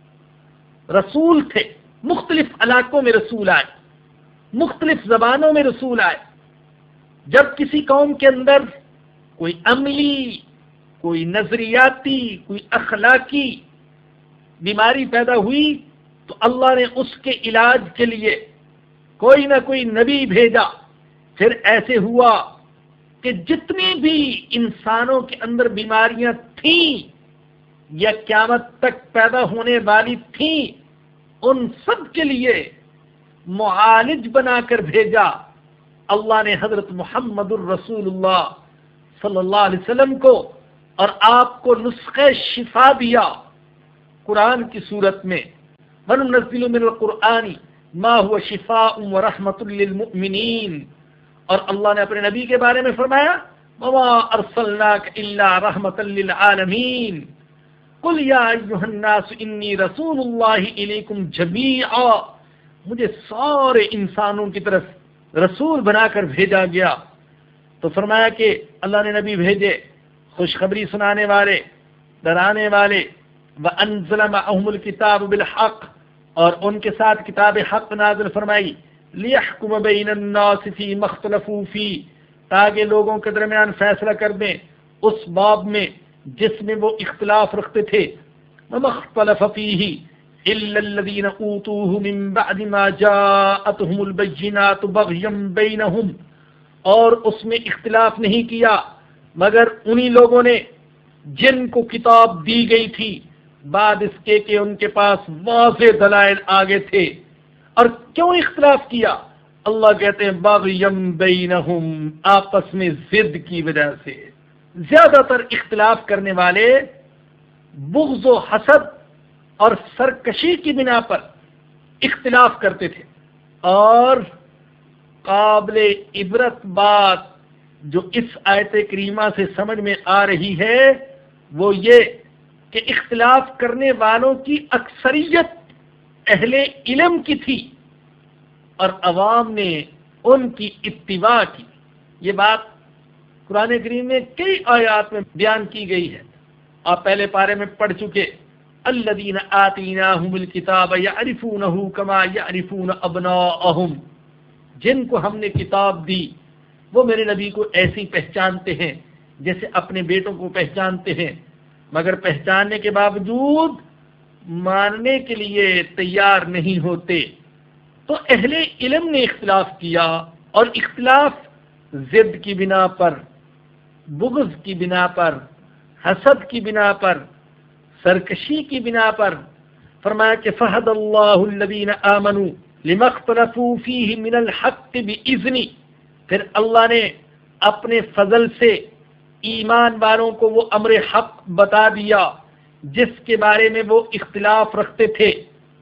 رسول تھے۔ مختلف علاقوں میں رسول آئے، مختلف زبانوں میں رسول آئے۔ جب کسی قوم کے اندر کوئی عملی کوئی نظریاتی، کوئی اخلاقی بیماری پیدا ہوئی تو اللہ نے اس کے علاج کے لیے کوئی نہ کوئی نبی بھیجا۔ پھر ایسے ہوا کہ جتنی بھی انسانوں کے اندر بیماریاں تھیں یا قیامت تک پیدا ہونے والی تھیں، ان سب کے لیے معالج بنا کر بھیجا اللہ نے حضرت محمد الرسول اللہ صلی اللہ علیہ وسلم کو، اور آپ کو نسخہ شفا دیا قرآن کی صورت میں۔ وَنُنَزِّلُ مِنَ الْقُرْآنِ مَا هُوَ شِفَاءٌ وَرَحْمَةٌ لِّلْمُؤْمِنِينَ، اور اللہ نے اپنے نبی کے بارے میں فرمایا وَمَا أَرْسَلْنَاكَ إِلَّا رَحْمَةً لِّلْعَالَمِينَ قُلْ يَا أَيُّهَا النَّاسُ إِنِّي رَسُولُ اللَّهِ إِلَيْكُمْ جَمِيعًا، مجھے سارے انسانوں کی طرف رسول بنا کر بھیجا گیا۔ تو فرمایا کہ اللہ نے نبی بھیجے خوشخبری سنانے والے، ڈرانے والے، وَأَنزَلَ مَعَهُمُ الْكِتَابَ بِالْحَقِّ، اور ان کے ساتھ کتاب حق نازل فرمائی، لِيَحْكُمَ بَيْنَ النَّاسِ فِي مَا اخْتَلَفُوا فِيهِ، تاکہ لوگوں کے درمیان فیصلہ کر دیں اس باب میں جس میں وہ اختلاف رکھتے تھے۔ وَمَا اخْتَلَفَ فِيهِ إِلَّا الَّذِينَ أُوتُوهُ مِن بَعْدِ مَا جَاءَتْهُمُ الْبَيِّنَاتُ بَغْيًا بَيْنَهُمْ، اور اس میں اختلاف نہیں کیا مگر انہی لوگوں نے جن کو کتاب دی گئی تھی بعد اس کے کہ ان کے پاس واضح دلائل آگے تھے۔ اور کیوں اختلاف کیا؟ اللہ کہتے ہیں باغیم بینہم، آپس میں ضد کی وجہ سے۔ زیادہ تر اختلاف کرنے والے بغض و حسد اور سرکشی کی بنا پر اختلاف کرتے تھے۔ اور قابل عبرت بات جو اس آیت کریمہ سے سمجھ میں آ رہی ہے وہ یہ کہ اختلاف کرنے والوں کی اکثریت اہل علم کی تھی اور عوام نے ان کی اتباع کی۔ یہ بات قرآن کریم میں کئی آیات میں بیان کی گئی ہے، آپ پہلے پارے میں پڑھ چکے، الذین آتیناہم الکتاب یعرفونہ کما یعرفون ابناءہم، جن کو ہم نے کتاب دی وہ میرے نبی کو ایسی پہچانتے ہیں جیسے اپنے بیٹوں کو پہچانتے ہیں، مگر پہچاننے کے باوجود ماننے کے لیے تیار نہیں ہوتے۔ تو اہل علم نے اختلاف کیا، اور اختلاف ضد کی بنا پر، بغض کی بنا پر، حسد کی بنا پر، سرکشی کی بنا پر۔ فرمایا کہ فہد اللہ الذین آمنوا لما اختلفوا فیہ من الحق بإذنہ، پھر اللہ نے اپنے فضل سے ایمان والوں کو وہ امر حق بتا دیا جس کے بارے میں وہ اختلاف رکھتے تھے۔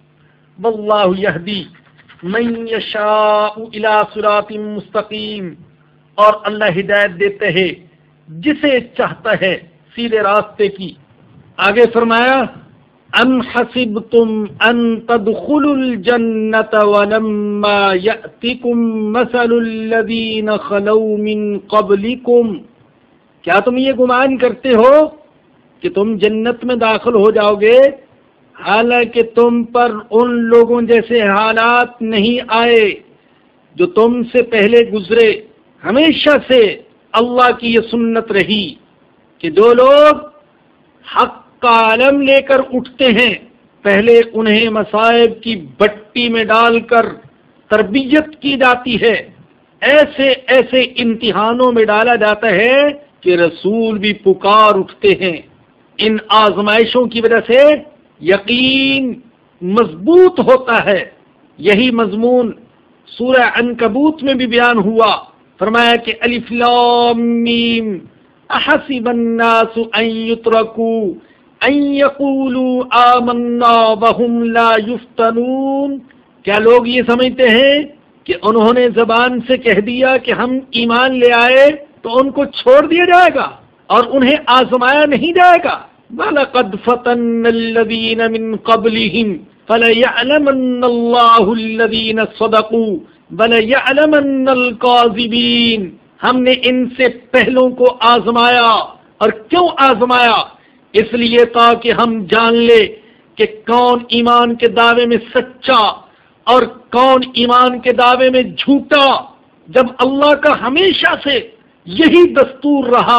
واللہ یہدی من یشاء الی صراط مستقیم، اور اللہ ہدایت دیتے ہیں جسے چاہتا ہے سیدھے راستے کی۔ آگے فرمایا ام حسبتم ان تدخلوا الجنة ولما يأتكم مثل الذين خلوا من قبلكم، کیا تم یہ گمان کرتے ہو کہ تم جنت میں داخل ہو جاؤ گے حالانکہ تم پر ان لوگوں جیسے حالات نہیں آئے جو تم سے پہلے گزرے؟ ہمیشہ سے اللہ کی یہ سنت رہی کہ جو لوگ حق کا عالم لے کر اٹھتے ہیں پہلے انہیں مصائب کی بٹی میں ڈال کر تربیت کی جاتی ہے، ایسے ایسے امتحانوں میں ڈالا جاتا ہے کہ رسول بھی پکار اٹھتے ہیں۔ ان آزمائشوں کی وجہ سے یقین مضبوط ہوتا ہے۔ یہی مضمون سورہ عنکبوت میں بھی بیان ہوا، فرمایا کہ الف لام میم احسب الناس ان یترکوا ان یقولوا آمنا وهم لا یفتنون، کیا لوگ یہ سمجھتے ہیں کہ انہوں نے زبان سے کہہ دیا کہ ہم ایمان لے آئے تو ان کو چھوڑ دیا جائے گا اور انہیں آزمایا نہیں جائے گا؟ وَلَقَدْ فَتَنَّ الَّذِينَ مِن قَبْلِهِمْ فَلَيَعْلَمَنَّ اللَّهُ الَّذِينَ صَدَقُوا وَلَيَعْلَمَنَّ الْكَاذِبِينَ، ہم نے ان سے پہلوں کو آزمایا، اور کیوں آزمایا؟ اس لیے تاکہ ہم جان لے کہ کون ایمان کے دعوے میں سچا اور کون ایمان کے دعوے میں جھوٹا۔ جب اللہ کا ہمیشہ سے یہی دستور رہا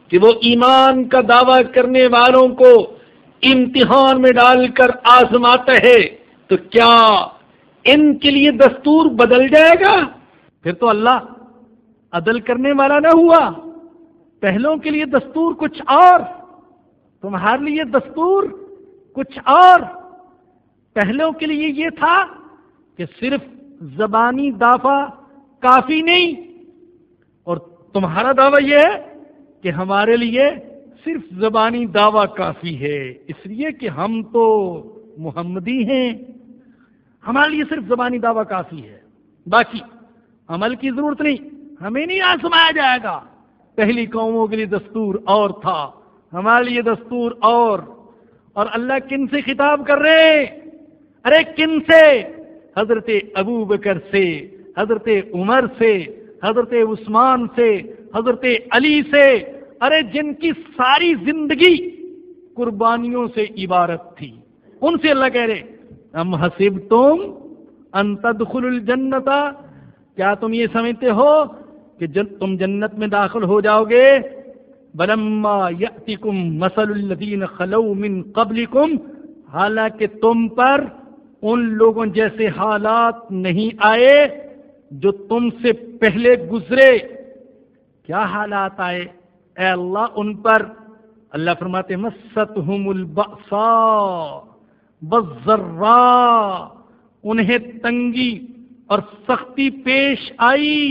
کہ وہ ایمان کا دعویٰ کرنے والوں کو امتحان میں ڈال کر آزماتا ہے، تو کیا ان کے لیے دستور بدل جائے گا؟ پھر تو اللہ عدل کرنے والا نہ ہوا، پہلوں کے لیے دستور کچھ اور، تمہارے لیے دستور کچھ اور۔ پہلوں کے لیے یہ تھا کہ صرف زبانی دعویٰ کافی نہیں، اور تمہارا دعویٰ یہ ہے کہ ہمارے لیے صرف زبانی دعویٰ کافی ہے، اس لیے کہ ہم تو محمدی ہیں، ہمارے لیے صرف زبانی دعویٰ کافی ہے، باقی عمل کی ضرورت نہیں، ہمیں نہیں آزمایا جائے گا۔ پہلی قوموں کے لیے دستور اور تھا، ہمارے لیے دستور اور۔ اور اللہ کن سے خطاب کر رہے ہیں؟ ارے کن سے؟ حضرت ابو بکر سے، حضرت عمر سے، حضرت عثمان سے، حضرت علی سے، ارے جن کی ساری زندگی قربانیوں سے عبارت تھی، ان سے اللہ کہہ رہے ام حسبتم ان تدخلوا الجنت، کیا تم یہ سمجھتے ہو کہ جن تم جنت میں داخل ہو جاؤ گے؟ ولما یأتکم مثل الذین خلو من قبلکم، حالانکہ تم پر ان لوگوں جیسے حالات نہیں آئے جو تم سے پہلے گزرے۔ کیا حالات آئے اے اللہ ان پر؟ اللہ فرماتے مستہم البأساء والضراء، انہیں تنگی اور سختی پیش آئی،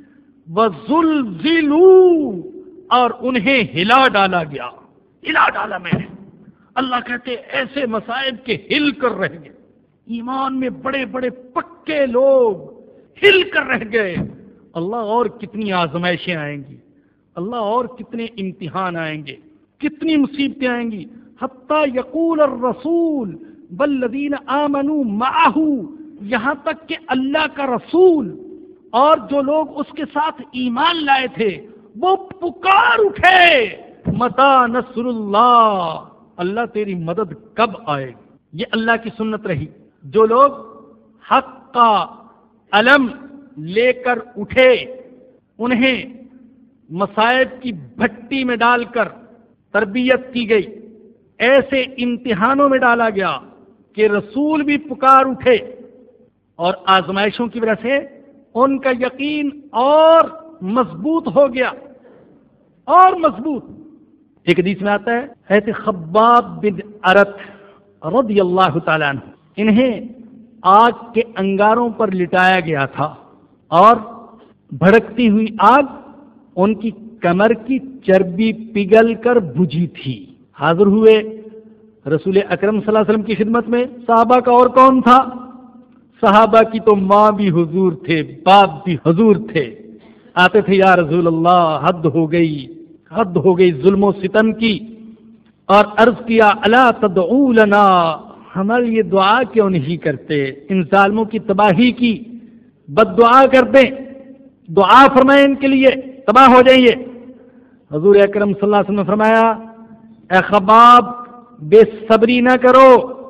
وزلزلوا، اور انہیں ہلا ڈالا گیا، ہلا ڈالا میں نے۔ اللہ کہتے ایسے مصائب کے ہل کر رہ گئے، ایمان میں بڑے بڑے پکے لوگ ہل کر رہ گئے۔ اللہ اور کتنی آزمائشیں آئیں گی، اللہ اور کتنے امتحان آئیں گے، کتنی مصیبتیں آئیں گی۔ حتیٰ یقول الرسول والذین آمنوا معہ، یہاں تک کہ اللہ کا رسول اور جو لوگ اس کے ساتھ ایمان لائے تھے وہ پکار اٹھے متی نصر اللہ، اللہ تیری مدد کب آئے گی؟ یہ اللہ کی سنت رہی، جو لوگ حق کا علم لے کر اٹھے انہیں مصائب کی بھٹی میں ڈال کر تربیت کی گئی، ایسے امتحانوں میں ڈالا گیا کہ رسول بھی پکار اٹھے، اور آزمائشوں کی وجہ سے ان کا یقین اور مضبوط ہو گیا، اور مضبوط۔ ایک حدیث میں آتا ہے حضرت خباب بن ارت رضی اللہ تعالیٰ عنہ، انہیں آگ کے انگاروں پر لٹایا گیا تھا، اور بھڑکتی ہوئی آگ ان کی کمر کی چربی پگھل کر بجھی تھی۔ حاضر ہوئے رسول اکرم صلی اللہ علیہ وسلم کی خدمت میں، صحابہ کا اور کون تھا؟ صحابہ کی تو ماں بھی حضور تھے، باپ بھی حضور تھے، آتے تھے یا رسول اللہ حد ہو گئی، حد ہو گئی ظلم و ستم کی، اور عرض کیا الا تدعو لنا، ہمارے لیے دعا کیوں نہیں کرتے؟ ان ظالموں کی تباہی کی بد دعا کر دیں، دعا فرمائیں ان کے لیے تباہ ہو جائیں گے۔ حضور اکرم صلی اللہ علیہ وسلم نے فرمایا اے خباب بے صبری نہ کرو،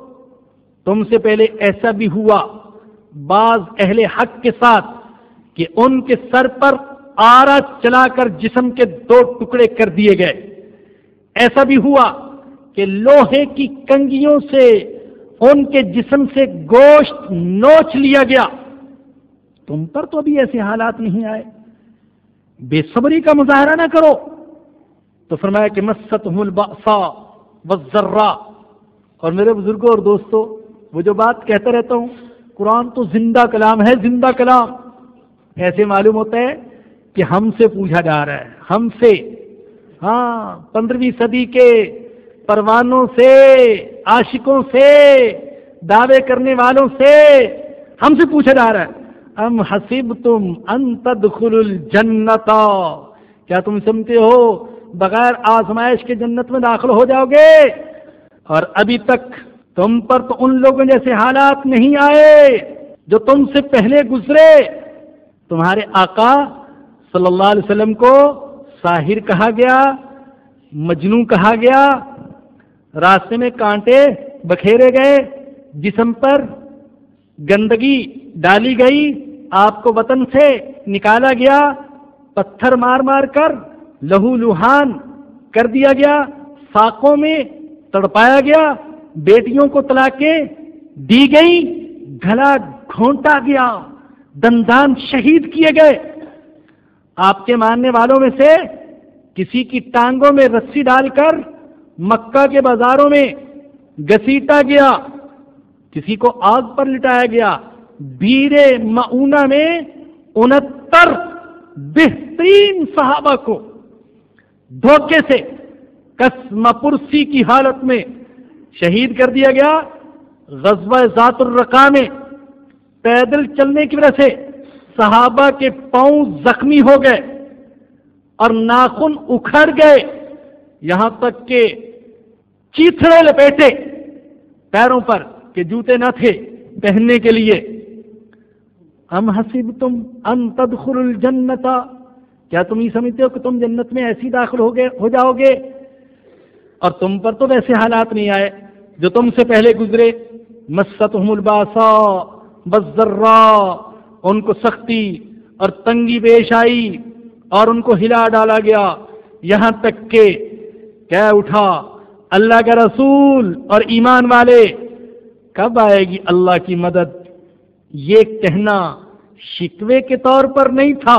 تم سے پہلے ایسا بھی ہوا بعض اہل حق کے ساتھ کہ ان کے سر پر آرا چلا کر جسم کے دو ٹکڑے کر دیے گئے، ایسا بھی ہوا کہ لوہے کی کنگھیوں سے ان کے جسم سے گوشت نوچ لیا گیا، تم پر تو ابھی ایسے حالات نہیں آئے، بے صبری کا مظاہرہ نہ کرو۔ تو فرمایا کہ مستہم البأساء والضراء۔ اور میرے بزرگوں اور دوستوں، وہ جو بات کہتا رہتا ہوں، قرآن تو زندہ کلام ہے، زندہ کلام۔ ایسے معلوم ہوتا ہے کہ ہم سے پوچھا جا رہا ہے، ہم سے، ہاں پندرہویں صدی کے پروانوں سے، عاشقوں سے، دعوے کرنے والوں سے ہم سے پوچھا جا رہا ہے ام حسبتم ان تدخلوا الجنت، کیا تم سمجھتے ہو بغیر آزمائش کے جنت میں داخل ہو جاؤ گے؟ اور ابھی تک تم پر تو ان لوگوں جیسے حالات نہیں آئے جو تم سے پہلے گزرے۔ تمہارے آقا صلی اللہ علیہ وسلم کو ساحر کہا گیا، مجنون کہا گیا، راستے میں کانٹے بکھیرے گئے، جسم پر گندگی ڈالی گئی، آپ کو وطن سے نکالا گیا، پتھر مار مار کر لہو لہان کر دیا گیا، ساقوں میں تڑپایا گیا، بیٹیوں کو طلاقیں دی گئی، گلا گھونٹا گیا، دندان شہید کیے گئے۔ آپ کے ماننے والوں میں سے کسی کی ٹانگوں میں رسی ڈال کر مکہ کے بازاروں میں گھسیٹا گیا، کسی کو آگ پر لٹایا گیا۔ بیر معونہ میں انہتر بہترین صحابہ کو دھوکے سے قسم پرسی کی حالت میں شہید کر دیا گیا۔ غزوہ ذات الرقاع میں پیدل چلنے کی وجہ سے صحابہ کے پاؤں زخمی ہو گئے اور ناخن اکھڑ گئے، یہاں تک کہ چیتھڑے لپیٹے پیروں پر کہ جوتے نہ تھے پہننے کے لیے۔ ام حسبتم ان تدخلوا الجنت، کیا تم یہ سمجھتے ہو کہ تم جنت میں ایسی داخل ہو گئے ہو جاؤ گے؟ اور تم پر تو ویسے حالات نہیں آئے جو تم سے پہلے گزرے۔ مستہم الباساء والضراء، ان کو سختی اور تنگی پیش آئی اور ان کو ہلا ڈالا گیا، یہاں تک کہ کہہ اٹھا اللہ کا رسول اور ایمان والے کب آئے گی اللہ کی مدد؟ یہ کہنا شکوے کے طور پر نہیں تھا،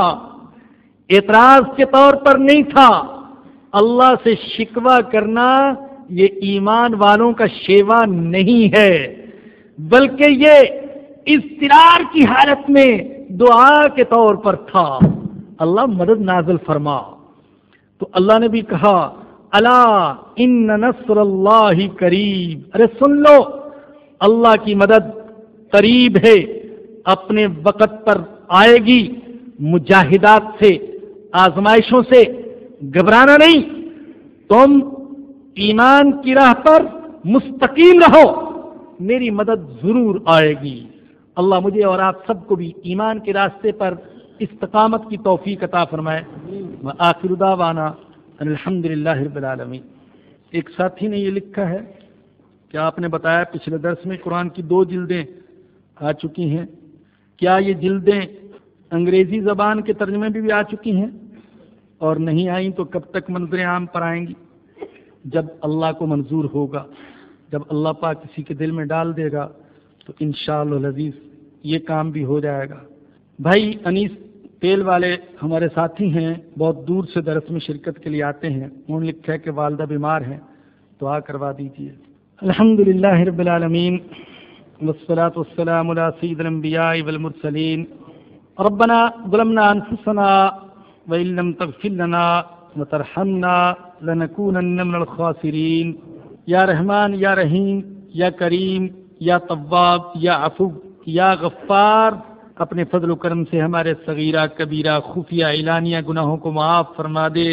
اعتراض کے طور پر نہیں تھا۔ اللہ سے شکوہ کرنا یہ ایمان والوں کا شیوا نہیں ہے، بلکہ یہ اضطرار کی حالت میں دعا کے طور پر تھا، اللہ مدد نازل فرما۔ تو اللہ نے بھی کہا الا ان نصر اللہ قریب، ارے سن لو اللہ کی مدد قریب ہے، اپنے وقت پر آئے گی۔ مجاہدات سے، آزمائشوں سے گھبرانا نہیں، تم ایمان کی راہ پر مستقیم رہو، میری مدد ضرور آئے گی۔ اللہ مجھے اور آپ سب کو بھی ایمان کے راستے پر استقامت کی توفیق عطا فرمائے۔ وآخر دعوانا ان الحمدللہ رب العالمین۔ ایک ساتھی نے یہ لکھا ہے کہ آپ نے بتایا پچھلے درس میں قرآن کی دو جلدیں آ چکی ہیں، کیا یہ جلدیں انگریزی زبان کے ترجمے بھی, بھی آ چکی ہیں؟ اور نہیں آئیں تو کب تک منظر عام پر آئیں گی؟ جب اللہ کو منظور ہوگا، جب اللہ پاک کسی کے دل میں ڈال دے گا تو انشاءاللہ العزیز یہ کام بھی ہو جائے گا۔ بھائی انیس تیل والے ہمارے ساتھی ہیں، بہت دور سے درس میں شرکت کے لیے آتے ہیں، انہوں نے لکھا ہے کہ والدہ بیمار ہیں، دعا کروا دیجیے۔ الحمدللہ رب العالمین والصلاة والسلام علی سید الانبیاء والمرسلین۔ ربنا ظلمنا انفسنا وان لم تغفر لنا وترحمنا لنکونن من الخاسرین۔ یا رحمان یا رحیم یا کریم یا تواب یا عفو یا غفار، اپنے فضل و کرم سے ہمارے صغیرہ کبیرہ خفیہ اعلانیہ گناہوں کو معاف فرما دے۔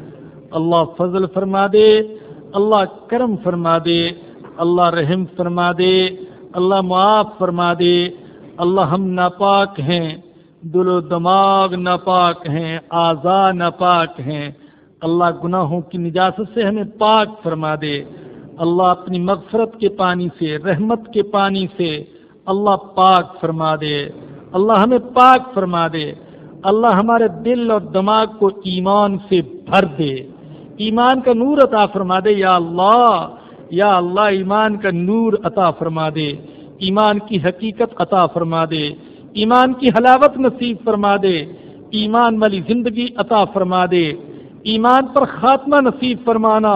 اللہ فضل فرما دے، اللہ کرم فرما دے، اللہ رحم فرما دے، اللہ معاف فرما دے۔ اللہ ہم ناپاک ہیں، دل و دماغ ناپاک ہیں، اعضاء ناپاک ہیں، اللہ گناہوں کی نجاست سے ہمیں پاک فرما دے۔ اللہ اپنی مغفرت کے پانی سے، رحمت کے پانی سے اللہ پاک فرما دے، اللہ ہمیں پاک فرما دے۔ اللہ ہمارے دل اور دماغ کو ایمان سے بھر دے، ایمان کا نور عطا فرما دے۔ یا اللہ یا اللہ ایمان کا نور عطا فرما دے، ایمان کی حقیقت عطا فرما دے، ایمان کی حلاوت نصیب فرما دے، ایمان والی زندگی عطا فرما دے، ایمان پر خاتمہ نصیب فرمانا۔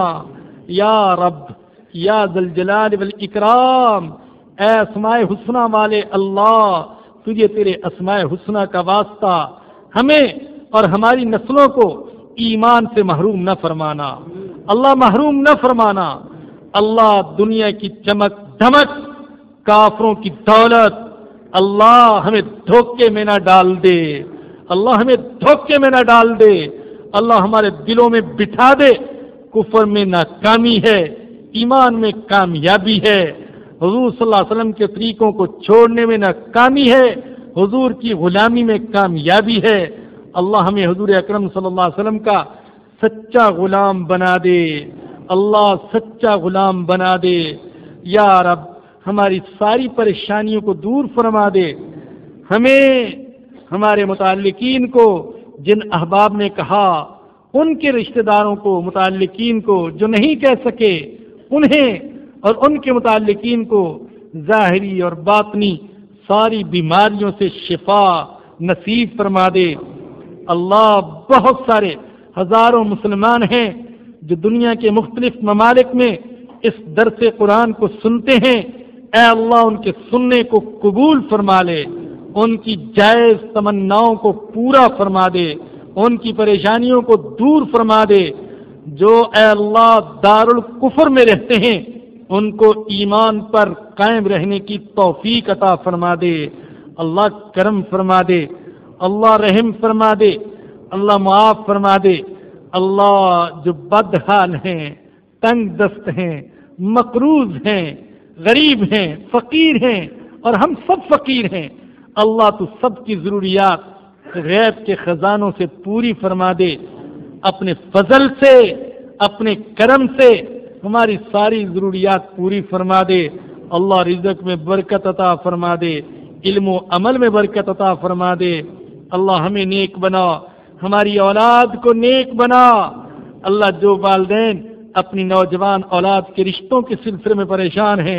یا رب یا ذل جلال والاکرام، اے اسماء حسنہ والے اللہ، تجھے تیرے اسماء حسنہ کا واسطہ ہمیں اور ہماری نسلوں کو ایمان سے محروم نہ فرمانا، اللہ محروم نہ فرمانا۔ اللہ دنیا کی چمک دھمک، کافروں کی دولت، اللہ ہمیں دھوکے میں نہ ڈال دے، اللہ ہمیں دھوکے میں نہ ڈال دے، اللہ ہمارے دلوں میں بٹھا دے۔ کفر میں ناکامی ہے، ایمان میں کامیابی ہے، حضور صلی اللہ علیہ وسلم کے طریقوں کو چھوڑنے میں ناکامی ہے، حضور کی غلامی میں کامیابی ہے۔ اللہ ہمیں حضور اکرم صلی اللہ علیہ وسلم کا سچا غلام بنا دے، اللہ سچا غلام بنا دے۔ یا رب ہماری ساری پریشانیوں کو دور فرما دے، ہمیں ہمارے متعلقین کو جن احباب نے کہا ان کے رشتہ داروں کو، متعلقین کو جو نہیں کہہ سکے انہیں، اور ان کے متعلقین کو ظاہری اور باطنی ساری بیماریوں سے شفا نصیب فرما دے۔ اللہ بہت سارے ہزاروں مسلمان ہیں جو دنیا کے مختلف ممالک میں اس درس قرآن کو سنتے ہیں، اے اللہ ان کے سننے کو قبول فرما لے، ان کی جائز تمناؤں کو پورا فرما دے، ان کی پریشانیوں کو دور فرما دے۔ جو اے اللہ دارالکفر میں رہتے ہیں ان کو ایمان پر قائم رہنے کی توفیق عطا فرما دے۔ اللہ کرم فرما دے، اللہ رحم فرما دے، اللہ معاف فرما دے۔ اللہ جو بدحال ہیں، تنگ دست ہیں، مقروض ہیں، غریب ہیں، فقیر ہیں، اور ہم سب فقیر ہیں، اللہ تو سب کی ضروریات غیب کے خزانوں سے پوری فرما دے۔ اپنے فضل سے، اپنے کرم سے ہماری ساری ضروریات پوری فرما دے۔ اللہ رزق میں برکت عطا فرما دے، علم و عمل میں برکت عطا فرما دے۔ اللہ ہمیں نیک بنا، ہماری اولاد کو نیک بنا۔ اللہ جو والدین اپنی نوجوان اولاد کے رشتوں کے سلسلے میں پریشان ہیں،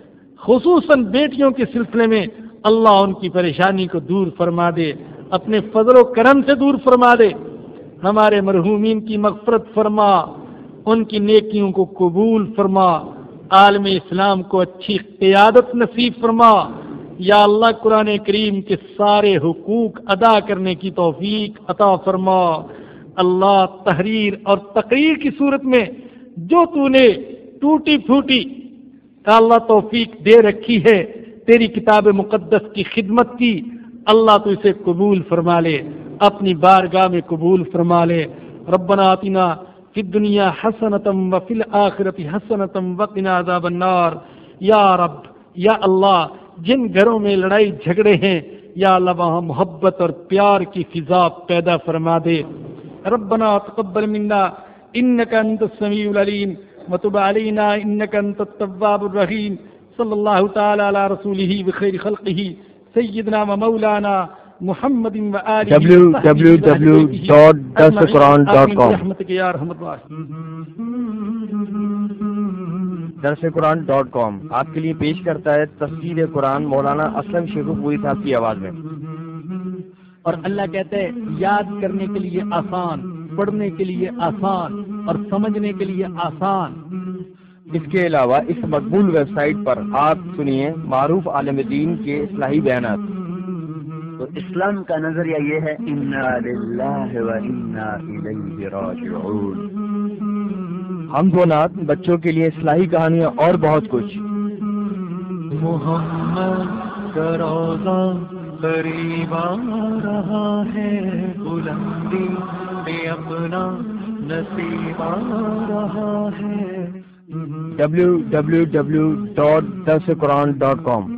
خصوصاً بیٹیوں کے سلسلے میں، اللہ ان کی پریشانی کو دور فرما دے، اپنے فضل و کرم سے دور فرما دے۔ ہمارے مرحومین کی مغفرت فرما، ان کی نیکیوں کو قبول فرما، عالم اسلام کو اچھی قیادت نصیب فرما۔ یا اللہ قرآن کریم کے سارے حقوق ادا کرنے کی توفیق عطا فرما۔ اللہ تحریر اور تقریر کی صورت میں جو تو نے ٹوٹی پھوٹی اللہ توفیق دے رکھی ہے تیری کتاب مقدس کی خدمت کی، اللہ تو اسے قبول فرما لے، اپنی بارگاہ میں قبول فرما لے۔ ربنا آتنا فی الدنیا حسنۃ وفی الآخرۃ حسنۃ وقنا عذاب النار۔ یا رب، یا اللہ، جن گھروں میں لڑائی جھگڑے ہیں یا اللہ وہاں محبت اور پیار کی فضا پیدا فرما دے۔ ربنا تقبل منا انک انت السمیع العلیم وتب علینا انک انت التواب الرحیم۔ صلی اللہ تعالی علی رسولہ بخیر خلقہ سیدنا و مولانا محمد و آلہ ڈبلیو ڈبلیو ڈبلیو ڈاٹ درس قرآن ڈاٹ کام برحمتک یا ارحم الراحمین۔ درس قرآن ڈاٹ کام آپ کے لیے پیش کرتا ہے تفسیر قرآن مولانا اسلم شیخو پوری صاحب کی آواز میں۔ اور اللہ کہتے ہیں یاد کرنے کے لیے آسان، پڑھنے کے لیے آسان، اور سمجھنے کے لیے آسان۔ اس کے علاوہ اس مقبول ویب سائٹ پر آپ سنیے معروف عالم دین کے اصلاحی بیانات۔ تو اسلام کا نظریہ یہ ہے انا للہ و انا الیہ راجعون۔ ہم دو نعت، بچوں کے لیے اصلاحی کہانیاں اور بہت کچھ۔ محمد کا روضہ قریب آ رہا ہے، بلندی میں اپنا نصیب آ رہا ہے۔ ڈبلیو ڈبلیو ڈبلیو ڈاٹ درس قرآن ڈاٹ کام